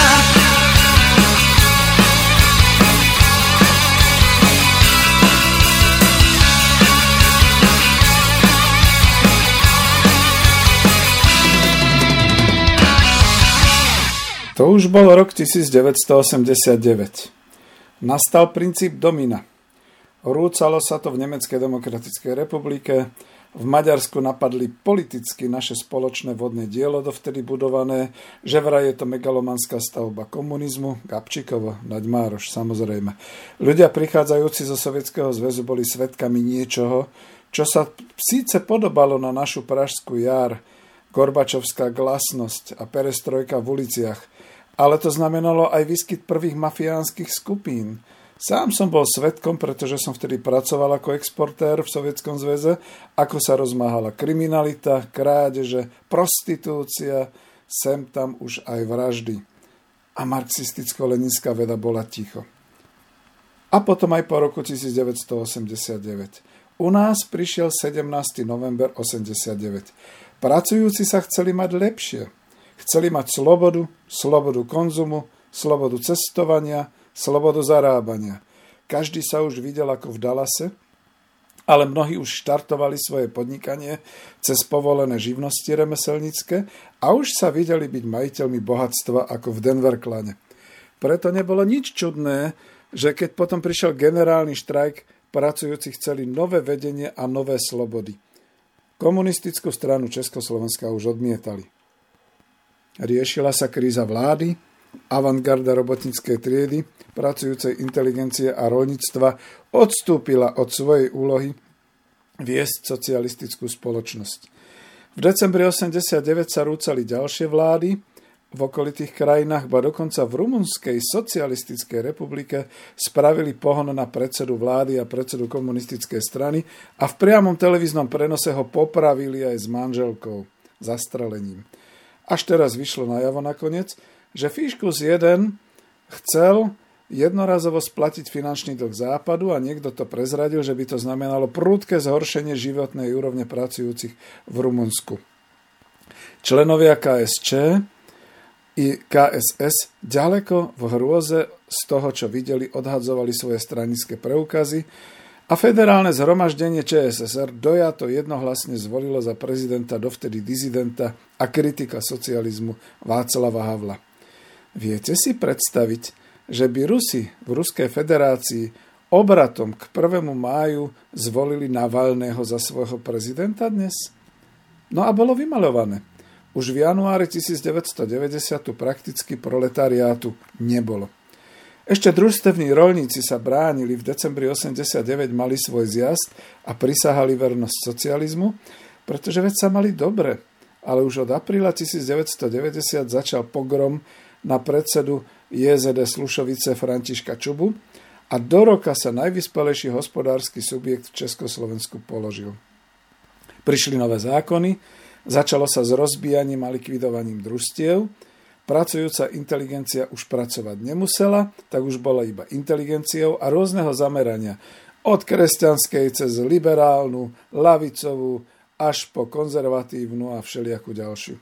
To už bol rok devätnásťstoosemdesiatdeväť. Nastal princíp domina. Rúcalo sa to v Nemeckej demokratickej republike, v Maďarsku napadli politicky naše spoločné vodné dielo dovtedy budované, že vraj je to megalomanská stavba komunizmu, Gabčíkovo, Naďmároš, samozrejme. Ľudia prichádzajúci zo Sovietskeho zväzu boli svedkami niečoho, čo sa síce podobalo na našu pražskú jar, gorbačovská glasnosť a perestrojka v uliciach, ale to znamenalo aj výskyt prvých mafiánskych skupín. Sám som bol svedkom, pretože som vtedy pracoval ako exportér v Sovietskom zväze, ako sa rozmáhala kriminalita, krádeže, prostitúcia, sem tam už aj vraždy. A marxisticko-leninská veda bola ticho. A potom aj po roku devätnásťstoosemdesiatdeväť. U nás prišiel sedemnásteho november osemdesiatdeväť. Pracujúci sa chceli mať lepšie. Chceli mať slobodu, slobodu konzumu, slobodu cestovania, slobodu zarábania. Každý sa už videl ako v Dallase, ale mnohí už štartovali svoje podnikanie cez povolené živnosti remeselnícke a už sa videli byť majiteľmi bohatstva ako v Denverklane. Preto nebolo nič čudné, že keď potom prišiel generálny štrajk, pracujúci chceli nové vedenie a nové slobody. Komunistickú stranu Československa už odmietali. Riešila sa kríza vlády, avantgarda robotníckej triedy, pracujúcej inteligencie a roľníctva odstúpila od svojej úlohy viesť socialistickú spoločnosť. V decembri osemdesiatdeväť sa rúcali ďalšie vlády v okolitých krajinách, ba dokonca v Rumunskej socialistickej republike spravili pohon na predsedu vlády a predsedu komunistickej strany a v priamom televíznom prenose ho popravili aj s manželkou zastrelením. Až teraz vyšlo najavo nakoniec, že Fiškus jeden chcel jednorazovo splatiť finančný dlh západu a niekto to prezradil, že by to znamenalo prudké zhoršenie životnej úrovne pracujúcich v Rumunsku. Členovia ká es čé i ká es es ďaleko v hrôze z toho, čo videli, odhadzovali svoje stranické preukazy a federálne zhromaždenie čé es es er dojato jednohlasne zvolilo za prezidenta dovtedy dizidenta a kritika socializmu Václava Havla. Viete si predstaviť, že by Rusi v Ruskej federácii obratom k prvému máju zvolili Navalného za svojho prezidenta dnes? No a bolo vymaľované. Už v januári devätnásťstodeväťdesiat tu prakticky proletariátu nebolo. Ešte družstevní roľníci sa bránili, v decembri osemdesiatdeväť mali svoj zjazd a prisahali vernosť socializmu, pretože veď sa mali dobre. Ale už od apríla devätnásťstodeväťdesiat začal pogrom na predsedu jé zet dé Slušovice Františka Čubu a do roka sa najvyspelejší hospodársky subjekt v Československu položil. Prišli nové zákony, začalo sa s rozbíjaním a likvidovaním družstiev, pracujúca inteligencia už pracovať nemusela, tak už bola iba inteligenciou a rôzneho zamerania, od kresťanskej cez liberálnu, ľavicovú, až po konzervatívnu a všelijakú ďalšiu.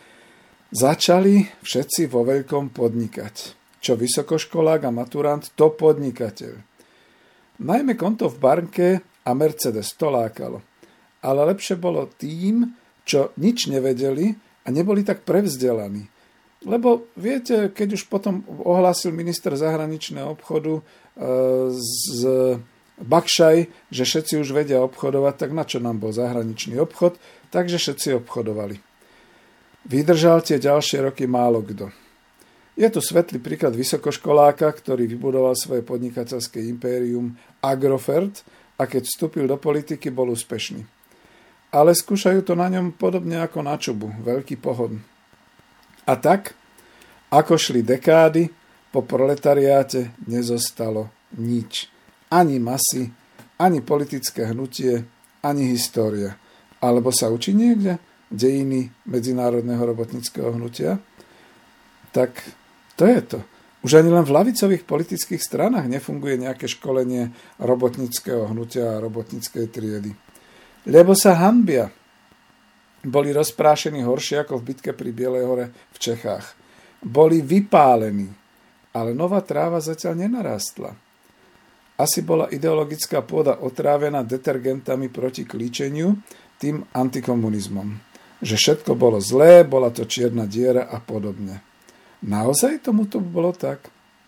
Začali všetci vo veľkom podnikať. Čo vysokoškolák a maturant, to podnikateľ. Najmä konto v banke a Mercedes to lákalo. Ale lepšie bolo tým, čo nič nevedeli a neboli tak prevzdelaní. Lebo viete, keď už potom ohlásil minister zahraničného obchodu e, z Bakšaj, že všetci už vedia obchodovať, tak na čo nám bol zahraničný obchod? Takže všetci obchodovali. Vydržal tie ďalšie roky málo kto. Je tu svetlý príklad vysokoškoláka, ktorý vybudoval svoje podnikateľské impérium Agrofert a keď vstúpil do politiky, bol úspešný. Ale skúšajú to na ňom podobne ako na Čubu, veľký pohod. A tak, ako šli dekády, po proletariáte nezostalo nič. Ani masy, ani politické hnutie, ani história. Alebo sa učí niekde dejiny medzinárodného robotníckeho hnutia? Tak to je to. Už ani len v ľavicových politických stranách nefunguje nejaké školenie robotníckeho hnutia a robotníckej triedy. Lebo sa hanbia. Boli rozprášení horšie ako v bitke pri Bielej hore v Čechách. Boli vypálení, ale nová tráva zatiaľ nenarástla. Asi bola ideologická pôda otrávená detergentami proti klíčeniu, tým antikomunizmom. Že všetko bolo zlé, bola to čierna diera a podobne. Naozaj tomu to bolo tak?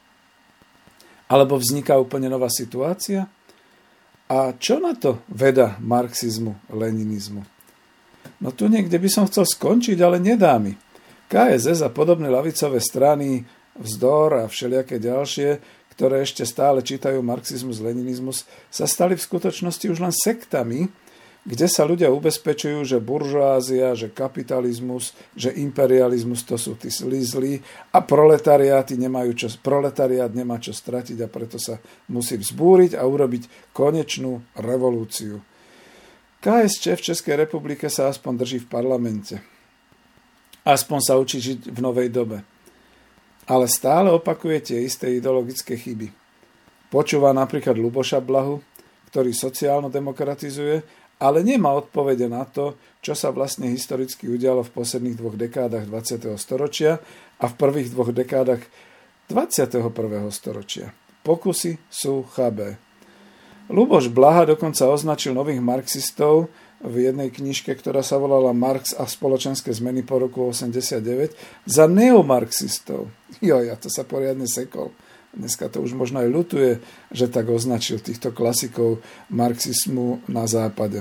Alebo vzniká úplne nová situácia? A čo na to veda marxizmu, leninizmu? No tu niekde by som chcel skončiť, ale nedá mi. ká es es a podobné ľavicové strany, Vzdor a všelijaké ďalšie, ktoré ešte stále čítajú marxizmus, leninizmus, sa stali v skutočnosti už len sektami, kde sa ľudia ubezpečujú, že buržoázia, že kapitalizmus, že imperializmus to sú tí zlí a proletariáty nemajú čo, proletariát nemá čo stratiť a preto sa musí vzbúriť a urobiť konečnú revolúciu. ká es čé v Českej republike sa aspoň drží v parlamente. Aspoň sa učí žiť v novej dobe. Ale stále opakuje tie isté ideologické chyby. Počúva napríklad Ľuboša Blahu, ktorý sociálno demokratizuje, ale nemá odpovede na to, čo sa vlastne historicky udialo v posledných dvoch dekádach dvadsiateho storočia a v prvých dvoch dekádach dvadsiateho prvého storočia. Pokusy sú chabé. Ľuboš Blaha dokonca označil nových marxistov v jednej knižke, ktorá sa volala Marx a spoločenské zmeny po roku osemdesiatdeväť, za neomarxistov. Jo, ja to sa poriadne sekol. Dneska to už možno aj ľutuje, že tak označil týchto klasikov marxizmu na západe.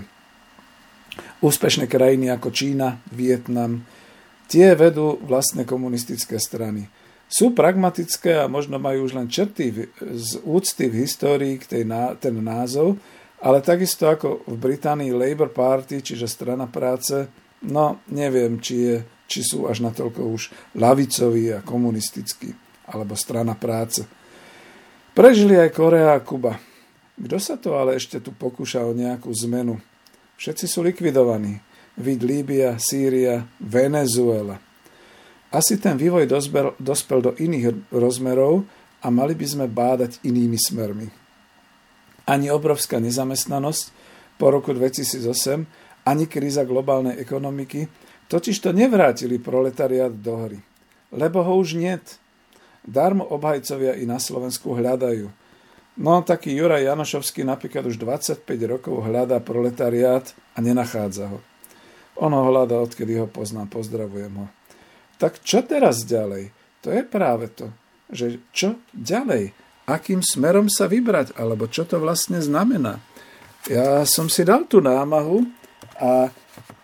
Úspešné krajiny ako Čína, Vietnam, tie vedú vlastné komunistické strany. Sú pragmatické a možno majú už len črty z úcty v histórii k tej, ten názov, ale takisto ako v Británii Labour Party, čiže strana práce, no neviem, či, je, či sú až natoľko už ľavicoví a komunistickí, alebo strana práce. Prežili aj Korea a Kuba. Kto sa to ale ešte tu pokúša o nejakú zmenu? Všetci sú likvidovaní. Vid Líbia, Sýria, Venezuela. Asi ten vývoj dospel, dospel do iných rozmerov a mali by sme bádať inými smermi. Ani obrovská nezamestnanosť po roku dvetisícosem, ani kríza globálnej ekonomiky totižto nevrátili proletariát do hry. Lebo ho už niet. Darmo obhajcovia i na Slovensku hľadajú. No taký Juraj Janošovský napríklad už dvadsaťpäť rokov hľadá proletariát a nenachádza ho. On ho hľadá, odkedy ho poznám, pozdravujem ho. Tak čo teraz ďalej? To je práve to, že čo ďalej? Akým smerom sa vybrať? Alebo čo to vlastne znamená? Ja som si dal tú námahu a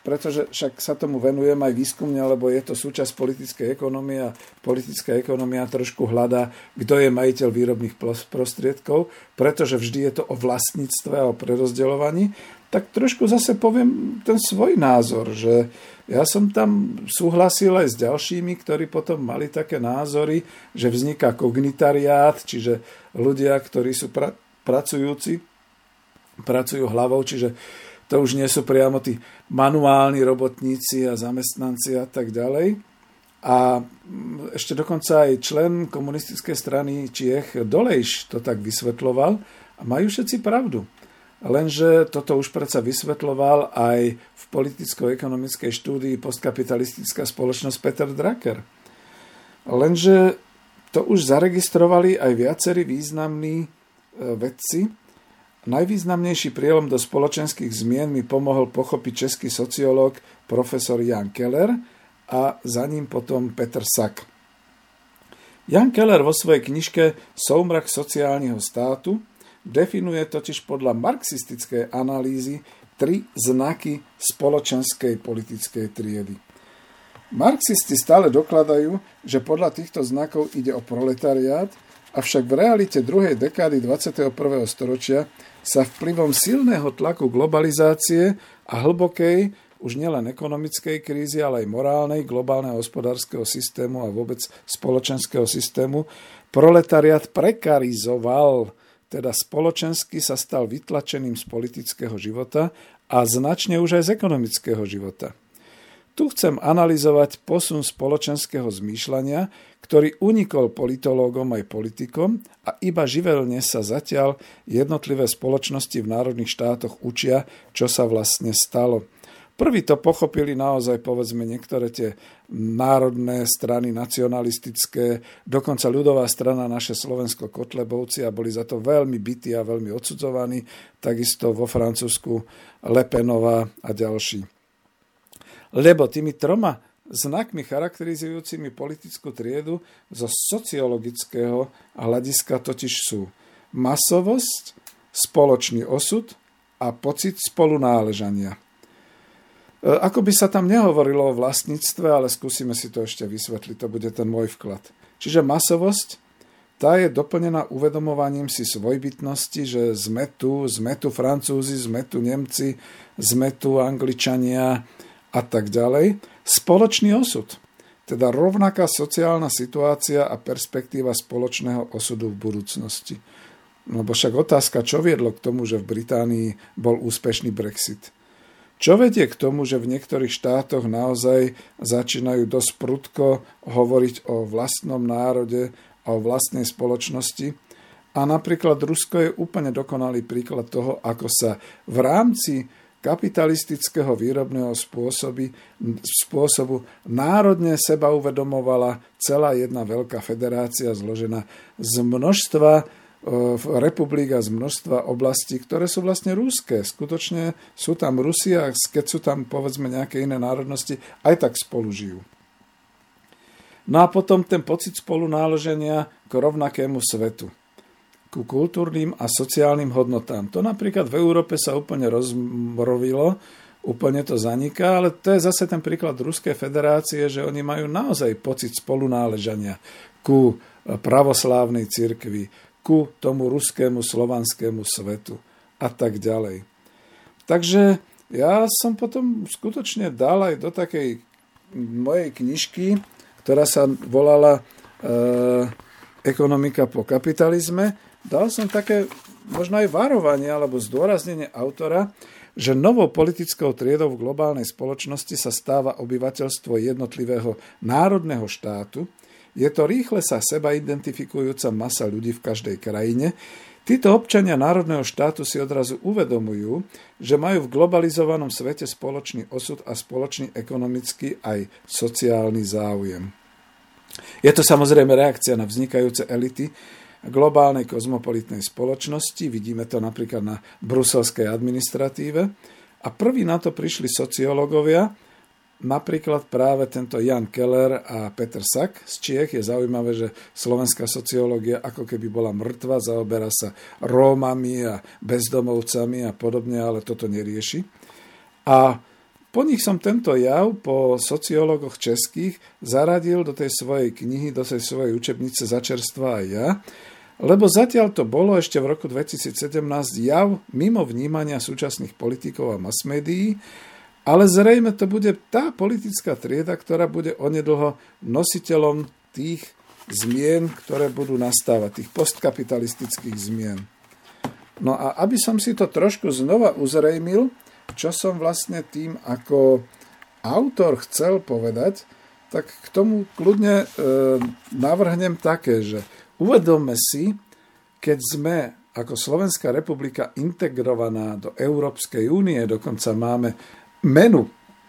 pretože však sa tomu venujem aj výskumne, lebo je to súčasť politickej ekonomie a politická ekonomia trošku hľadá, kto je majiteľ výrobných prostriedkov, pretože vždy je to o vlastníctve a o prerozdeľovaní, tak trošku zase poviem ten svoj názor, že ja som tam súhlasil aj s ďalšími, ktorí potom mali také názory, že vzniká kognitariát, čiže ľudia, ktorí sú pra- pracujúci, pracujú hlavou, čiže to už nie sú priamo tí manuálni robotníci a zamestnanci a tak ďalej. A ešte dokonca aj člen komunistickej strany Čiech Dolejš to tak vysvetľoval a majú všetci pravdu. Lenže toto už predsa vysvetľoval aj v politicko-ekonomickej štúdii Postkapitalistická spoločnosť Peter Drucker. Lenže to už zaregistrovali aj viacerí významní vedci. Najvýznamnejší prielom do spoločenských zmien mi pomohol pochopiť český sociológ profesor Jan Keller a za ním potom Peter Sack. Jan Keller vo svojej knižke Soumrak sociálneho státu definuje totiž podľa marxistickej analýzy tri znaky spoločenskej politickej triedy. Marxisti stále dokladajú, že podľa týchto znakov ide o proletariát, avšak v realite druhej dekády dvadsiateho prvého storočia sa vplyvom silného tlaku globalizácie a hlbokej, už nielen ekonomickej krízy, ale aj morálnej, globálneho hospodárskeho systému a vôbec spoločenského systému, proletariát prekarizoval, teda spoločensky sa stal vytlačeným z politického života a značne už aj z ekonomického života. Tu chcem analyzovať posun spoločenského zmýšľania, ktorý unikol politológom aj politikom a iba živelne sa zatiaľ jednotlivé spoločnosti v národných štátoch učia, čo sa vlastne stalo. Prví to pochopili naozaj, povedzme, niektoré tie národné strany, nacionalistické, dokonca ľudová strana Naše Slovensko Kotlebovci a boli za to veľmi bití a veľmi odsudzovaní, takisto vo Francúzsku Le Penová a ďalší. Lebo tými troma znakmi charakterizujúcimi politickú triedu zo sociologického hľadiska totiž sú masovosť, spoločný osud a pocit spolunáležania. Ako by sa tam nehovorilo o vlastníctve, ale skúsime si to ešte vysvetliť, to bude ten môj vklad. Čiže masovosť, tá je doplnená uvedomovaním si svojbytnosti, že sme tu, sme tu Francúzi, sme tu Nemci, sme tu Angličania a tak ďalej. Spoločný osud, teda rovnaká sociálna situácia a perspektíva spoločného osudu v budúcnosti. Lebo však otázka, čo viedlo k tomu, že v Británii bol úspešný Brexit. Čo vedie k tomu, že v niektorých štátoch naozaj začínajú dosť prudko hovoriť o vlastnom národe a o vlastnej spoločnosti. A napríklad Rusko je úplne dokonalý príklad toho, ako sa v rámci kapitalistického výrobného spôsoby, spôsobu národne seba uvedomovala celá jedna veľká federácia zložená z množstva republik a z množstva oblastí, ktoré sú vlastne ruské. Skutočne sú tam Rusi a keď sú tam povedzme nejaké iné národnosti, aj tak spolu žijú. No a potom ten pocit spolunáleženia k rovnakému svetu, ku kultúrnym a sociálnym hodnotám. To napríklad v Európe sa úplne rozmrovilo, úplne to zaniká, ale to je zase ten príklad Ruskej federácie, že oni majú naozaj pocit spolunáležania ku pravoslávnej cirkvi, ku tomu ruskému, slovanskému svetu a tak ďalej. Takže ja som potom skutočne dal aj do takej mojej knižky, ktorá sa volala e, Ekonomika po kapitalizme, dal som také možno aj varovanie alebo zdôraznenie autora, že novou politickou triedou v globálnej spoločnosti sa stáva obyvateľstvo jednotlivého národného štátu. Je to rýchle sa seba identifikujúca masa ľudí v každej krajine. Títo občania národného štátu si odrazu uvedomujú, že majú v globalizovanom svete spoločný osud a spoločný ekonomický aj sociálny záujem. Je to samozrejme reakcia na vznikajúce elity globálnej kozmopolitnej spoločnosti. Vidíme to napríklad na bruselskej administratíve. A prví na to prišli sociológovia, napríklad práve tento Jan Keller a Peter Sack z Čiech. Je zaujímavé, že slovenská sociológia ako keby bola mŕtva, zaoberá sa Rómami a bezdomovcami a podobne, ale toto nerieši. A po nich som tento jav po sociológoch českých zaradil do tej svojej knihy, do tej svojej učebnice Za čerstva aj ja, lebo zatiaľ to bolo ešte v roku dvetisícsedemnásť jav mimo vnímania súčasných politikov a masmédií, ale zrejme to bude tá politická trieda, ktorá bude onedlho nositeľom tých zmien, ktoré budú nastávať, tých postkapitalistických zmien. No a aby som si to trošku znova uzrejmil, čo som vlastne tým ako autor chcel povedať, tak k tomu kľudne e, navrhnem také, že uvedomme si, keď sme ako Slovenská republika integrovaná do Európskej únie, dokonca máme menu,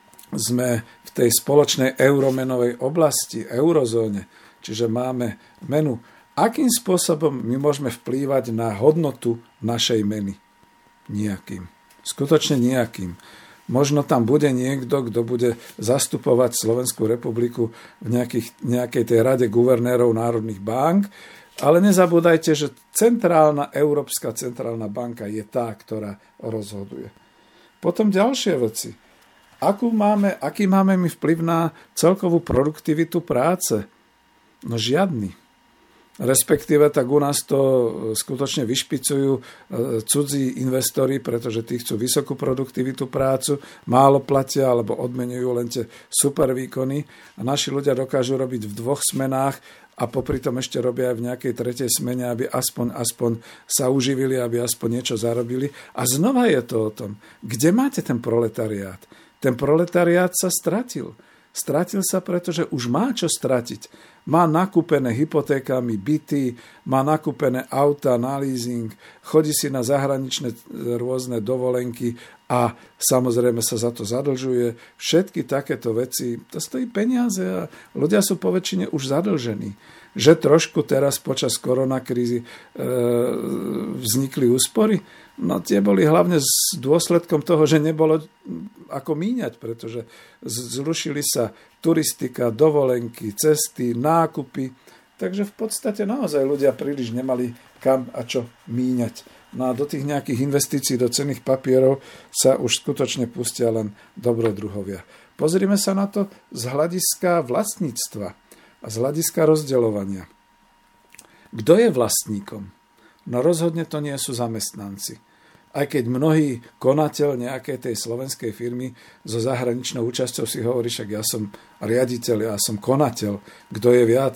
sme v tej spoločnej euromenovej oblasti, eurozóne, čiže máme menu, akým spôsobom my môžeme vplývať na hodnotu našej meny? Nijakým. Skutočne nejakým. Možno tam bude niekto, kto bude zastupovať Slovenskú republiku v nejakých, nejakej tej rade guvernérov národných bank, ale nezabúdajte, že centrálna Európska centrálna banka je tá, ktorá rozhoduje. Potom ďalšie veci. Akú máme, aký máme my vplyv na celkovú produktivitu práce? No žiadny. Respektíve tak u nás to skutočne vyšpicujú cudzí investori, pretože tí chcú vysokú produktivitu prácu, málo platia alebo odmenujú len tie super výkony a naši ľudia dokážu robiť v dvoch smenách a popri tom ešte robia aj v nejakej tretej smene, aby aspoň, aspoň sa uživili, aby aspoň niečo zarobili. A znova je to o tom, kde máte ten proletariát? Ten proletariát sa stratil. Stratil sa, pretože už má čo stratiť. Má nakúpené hypotékami byty, má nakúpené auta na leasing, chodí si na zahraničné rôzne dovolenky a samozrejme sa za to zadlžuje. Všetky takéto veci, to stojí peniaze a ľudia sú po väčšine už zadlžení. Že trošku teraz počas koronakrízy e, vznikli úspory, no tie boli hlavne s dôsledkom toho, že nebolo ako míňať, pretože zrušili sa turistika, dovolenky, cesty, nákupy, takže v podstate naozaj ľudia príliš nemali kam a čo míňať. No a do tých nejakých investícií do cenných papierov sa už skutočne pustia len dobrodruhovia. Pozrime sa na to z hľadiska vlastníctva a z hľadiska rozdeľovania. Kto je vlastníkom? No rozhodne to nie sú zamestnanci. Aj keď mnohý konateľ nejakej tej slovenskej firmy so zahraničnou účasťou si hovorí, však ja som riaditeľ, ja som konateľ, kto je viac?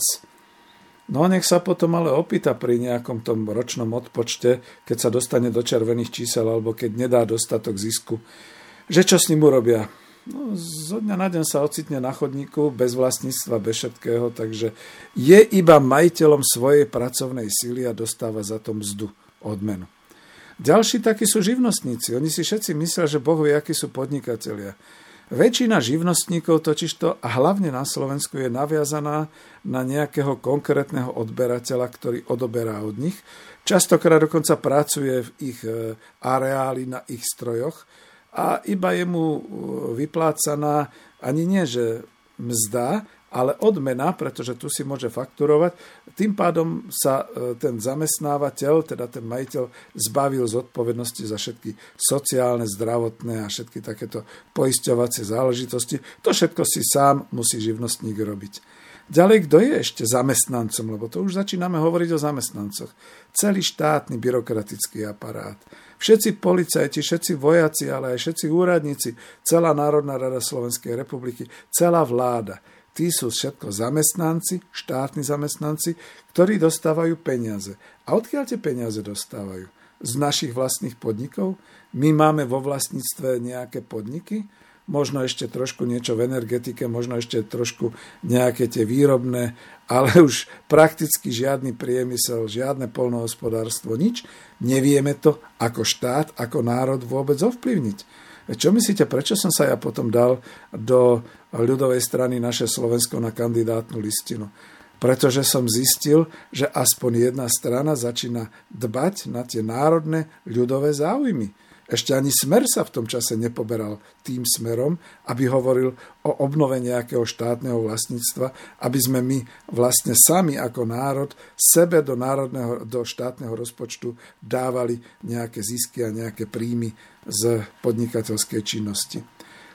No nech sa potom ale opýta pri nejakom tom ročnom odpočte, keď sa dostane do červených čísel alebo keď nedá dostatok zisku, že čo s ním urobia? No, zo dňa na deň sa ocitne na chodníku, bez vlastníctva, bez všetkého, takže je iba majiteľom svojej pracovnej síly a dostáva za to mzdu, odmenu. Ďalší takí sú živnostníci. Oni si všetci myslia, že Boh vie, akí sú podnikatelia. Väčšina živnostníkov totižto, a hlavne na Slovensku, je naviazaná na nejakého konkrétneho odberateľa, ktorý odoberá od nich. Častokrát dokonca pracuje v ich areáli, na ich strojoch a iba je mu vyplácaná ani nie, že mzda, ale odmena, pretože tu si môže fakturovať. Tým pádom sa ten zamestnávateľ, teda ten majiteľ, zbavil zodpovednosti za všetky sociálne, zdravotné a všetky takéto poisťovacie záležitosti. To všetko si sám musí živnostník robiť. Ďalej, kto je ešte zamestnancom, lebo to už začíname hovoriť o zamestnancoch. Celý štátny byrokratický aparát. Všetci policajti, všetci vojaci, ale aj všetci úradníci, celá Národná rada Slovenskej republiky, celá vláda. Tí sú všetko zamestnanci, štátni zamestnanci, ktorí dostávajú peniaze. A odkiaľ tie peniaze dostávajú? Z našich vlastných podnikov? My máme vo vlastníctve nejaké podniky? Možno ešte trošku niečo v energetike, možno ešte trošku nejaké tie výrobné, ale už prakticky žiadny priemysel, žiadne poľnohospodárstvo, nič. Nevieme to ako štát, ako národ vôbec ovplyvniť. Čo myslíte, prečo som sa ja potom dal do ľudovej strany Naše Slovensko na kandidátnu listinu? Pretože som zistil, že aspoň jedna strana začína dbať na tie národné ľudové záujmy. Ešte ani Smer sa v tom čase nepoberal tým smerom, aby hovoril o obnove nejakého štátneho vlastníctva, aby sme my vlastne sami ako národ sebe do, národného, do štátneho rozpočtu dávali nejaké zisky a nejaké príjmy z podnikateľskej činnosti.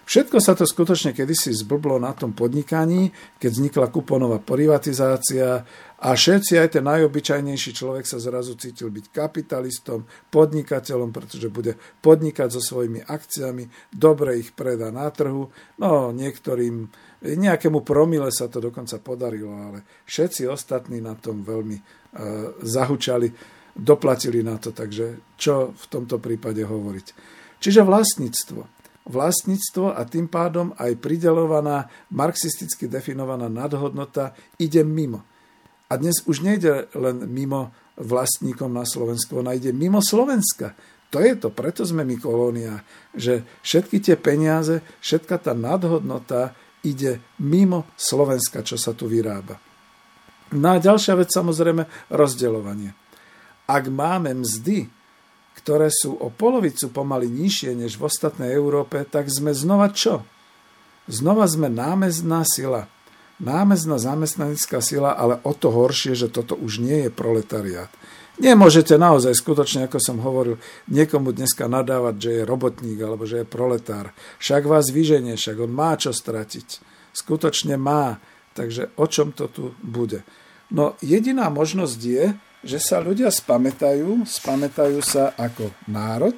Všetko sa to skutočne kedysi zblblo na tom podnikaní, keď vznikla kuponová privatizácia a všetci, aj ten najobyčajnejší človek sa zrazu cítil byť kapitalistom, podnikateľom, pretože bude podnikať so svojimi akciami, dobre ich predá na trhu, no niektorým, nejakému promile sa to dokonca podarilo, ale všetci ostatní na tom veľmi uh, zahučali, doplatili na to, takže čo v tomto prípade hovoriť. Čiže vlastníctvo. Vlastníctvo a tým pádom aj prideľovaná, marxisticky definovaná nadhodnota ide mimo. A dnes už nejde len mimo vlastníkom na Slovensku, ona ide mimo Slovenska. To je to, preto sme my kolónia, že všetky tie peniaze, všetka tá nadhodnota ide mimo Slovenska, čo sa tu vyrába. No a ďalšia vec, samozrejme, rozdeľovanie. Ak máme mzdy, ktoré sú o polovicu pomaly nižšie než v ostatnej Európe, tak sme znova čo? Znova sme námezná sila. Námezná zamestnanecká sila, ale o to horšie, že toto už nie je proletariát. Nemôžete naozaj skutočne, ako som hovoril, niekomu dneska nadávať, že je robotník alebo že je proletár. Však vás vyženie, však on má čo stratiť. Skutočne má. Takže o čom to tu bude? No jediná možnosť je, že sa ľudia spamätajú, spamätajú sa ako národ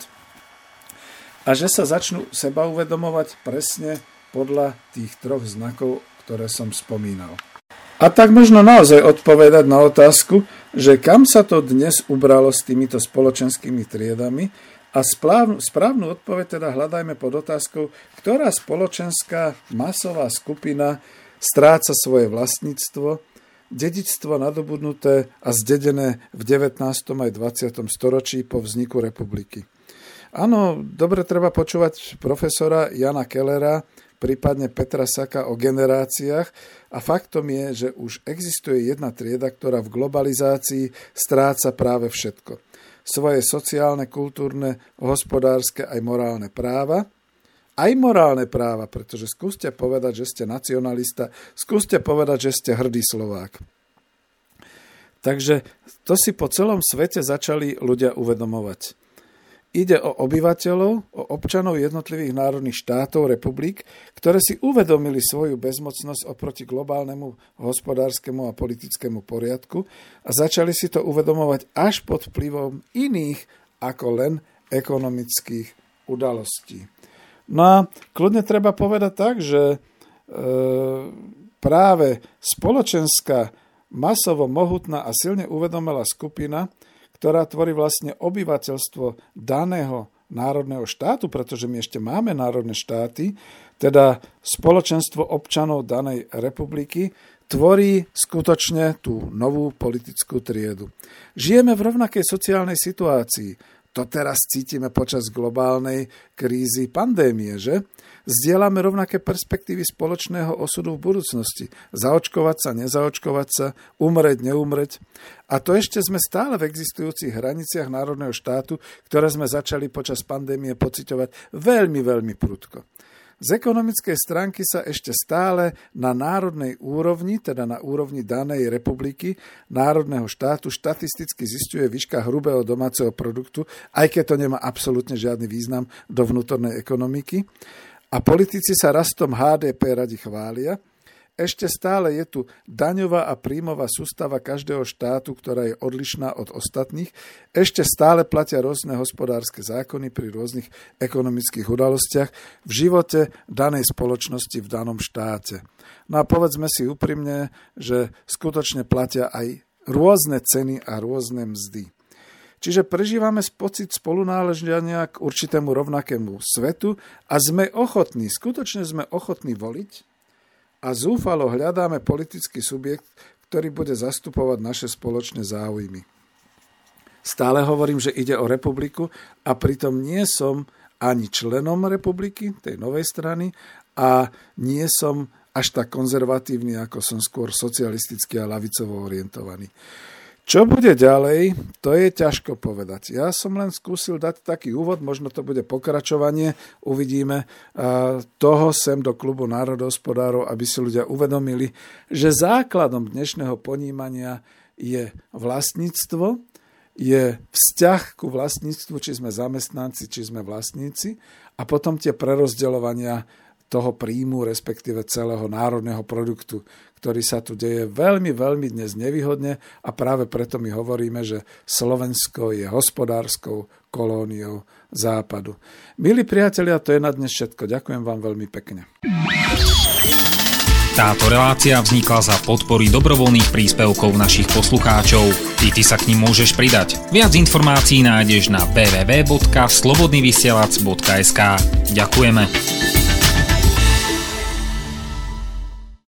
a že sa začnú seba uvedomovať presne podľa tých troch znakov, ktoré som spomínal. A tak možno naozaj odpovedať na otázku, že kam sa to dnes ubralo s týmito spoločenskými triedami a správnu, správnu odpoveď teda hľadajme pod otázkou, ktorá spoločenská masová skupina stráca svoje vlastníctvo, dedičstvo nadobudnuté a zdedené v devätnástom aj dvadsiatom storočí po vzniku republiky. Áno, dobre treba počúvať profesora Jana Kellera, prípadne Petra Saka o generáciách a faktom je, že už existuje jedna trieda, ktorá v globalizácii stráca práve všetko. Svoje sociálne, kultúrne, hospodárske aj morálne práva, aj morálne práva, pretože skúste povedať, že ste nacionalista, skúste povedať, že ste hrdý Slovák. Takže to si po celom svete začali ľudia uvedomovať. Ide o obyvateľov, o občanov jednotlivých národných štátov, republik, ktoré si uvedomili svoju bezmocnosť oproti globálnemu hospodárskemu a politickému poriadku a začali si to uvedomovať až pod vplyvom iných ako len ekonomických udalostí. No a kľudne treba povedať tak, že e, práve spoločenská, masovo mohutná a silne uvedomelá skupina, ktorá tvorí vlastne obyvateľstvo daného národného štátu, pretože my ešte máme národné štáty, teda spoločenstvo občanov danej republiky, tvorí skutočne tú novú politickú triedu. Žijeme v rovnakej sociálnej situácii. To teraz cítime počas globálnej krízy pandémie, že? Zdieľame rovnaké perspektívy spoločného osudu v budúcnosti. Zaočkovať sa, nezaočkovať sa, umrieť, neumrieť. A to ešte sme stále v existujúcich hraniciach národného štátu, ktoré sme začali počas pandémie pociťovať veľmi, veľmi prudko. Z ekonomickej stránky sa ešte stále na národnej úrovni, teda na úrovni danej republiky, národného štátu, štatisticky zisťuje výška hrubého domáceho produktu, aj keď to nemá absolútne žiadny význam do vnútornej ekonomiky. A politici sa rastom há dé pé radi chvália. Ešte stále je tu daňová a príjmová sústava každého štátu, ktorá je odlišná od ostatných. Ešte stále platia rôzne hospodárske zákony pri rôznych ekonomických udalostiach v živote danej spoločnosti v danom štáte. No a povedzme si úprimne, že skutočne platia aj rôzne ceny a rôzne mzdy. Čiže prežívame pocit spolunáležania k určitému rovnakému svetu a sme ochotní, skutočne sme ochotní voliť a zúfalo hľadáme politický subjekt, ktorý bude zastupovať naše spoločné záujmy. Stále hovorím, že ide o republiku a pritom nie som ani členom republiky, tej novej strany, a nie som až tak konzervatívny, ako som skôr socialisticky a ľavicovo orientovaný. Čo bude ďalej, to je ťažko povedať. Ja som len skúsil dať taký úvod, možno to bude pokračovanie, uvidíme toho sem do klubu národohospodárov, aby si ľudia uvedomili, že základom dnešného ponímania je vlastníctvo, je vzťah ku vlastníctvu, či sme zamestnanci, či sme vlastníci, a potom tie prerozdeľovania toho príjmu, respektíve celého národného produktu, ktorý sa tu deje veľmi, veľmi dnes nevýhodne a práve preto my hovoríme, že Slovensko je hospodárskou kolóniou západu. Milí priatelia, to je na dnes všetko. Ďakujem vám veľmi pekne. Táto relácia vznikla za podpory dobrovoľných príspevkov našich poslucháčov. I ty sa k nim môžeš pridať. Viac informácií nájdeš na w w w bodka slobodnyvysielac bodka es ka. Ďakujeme.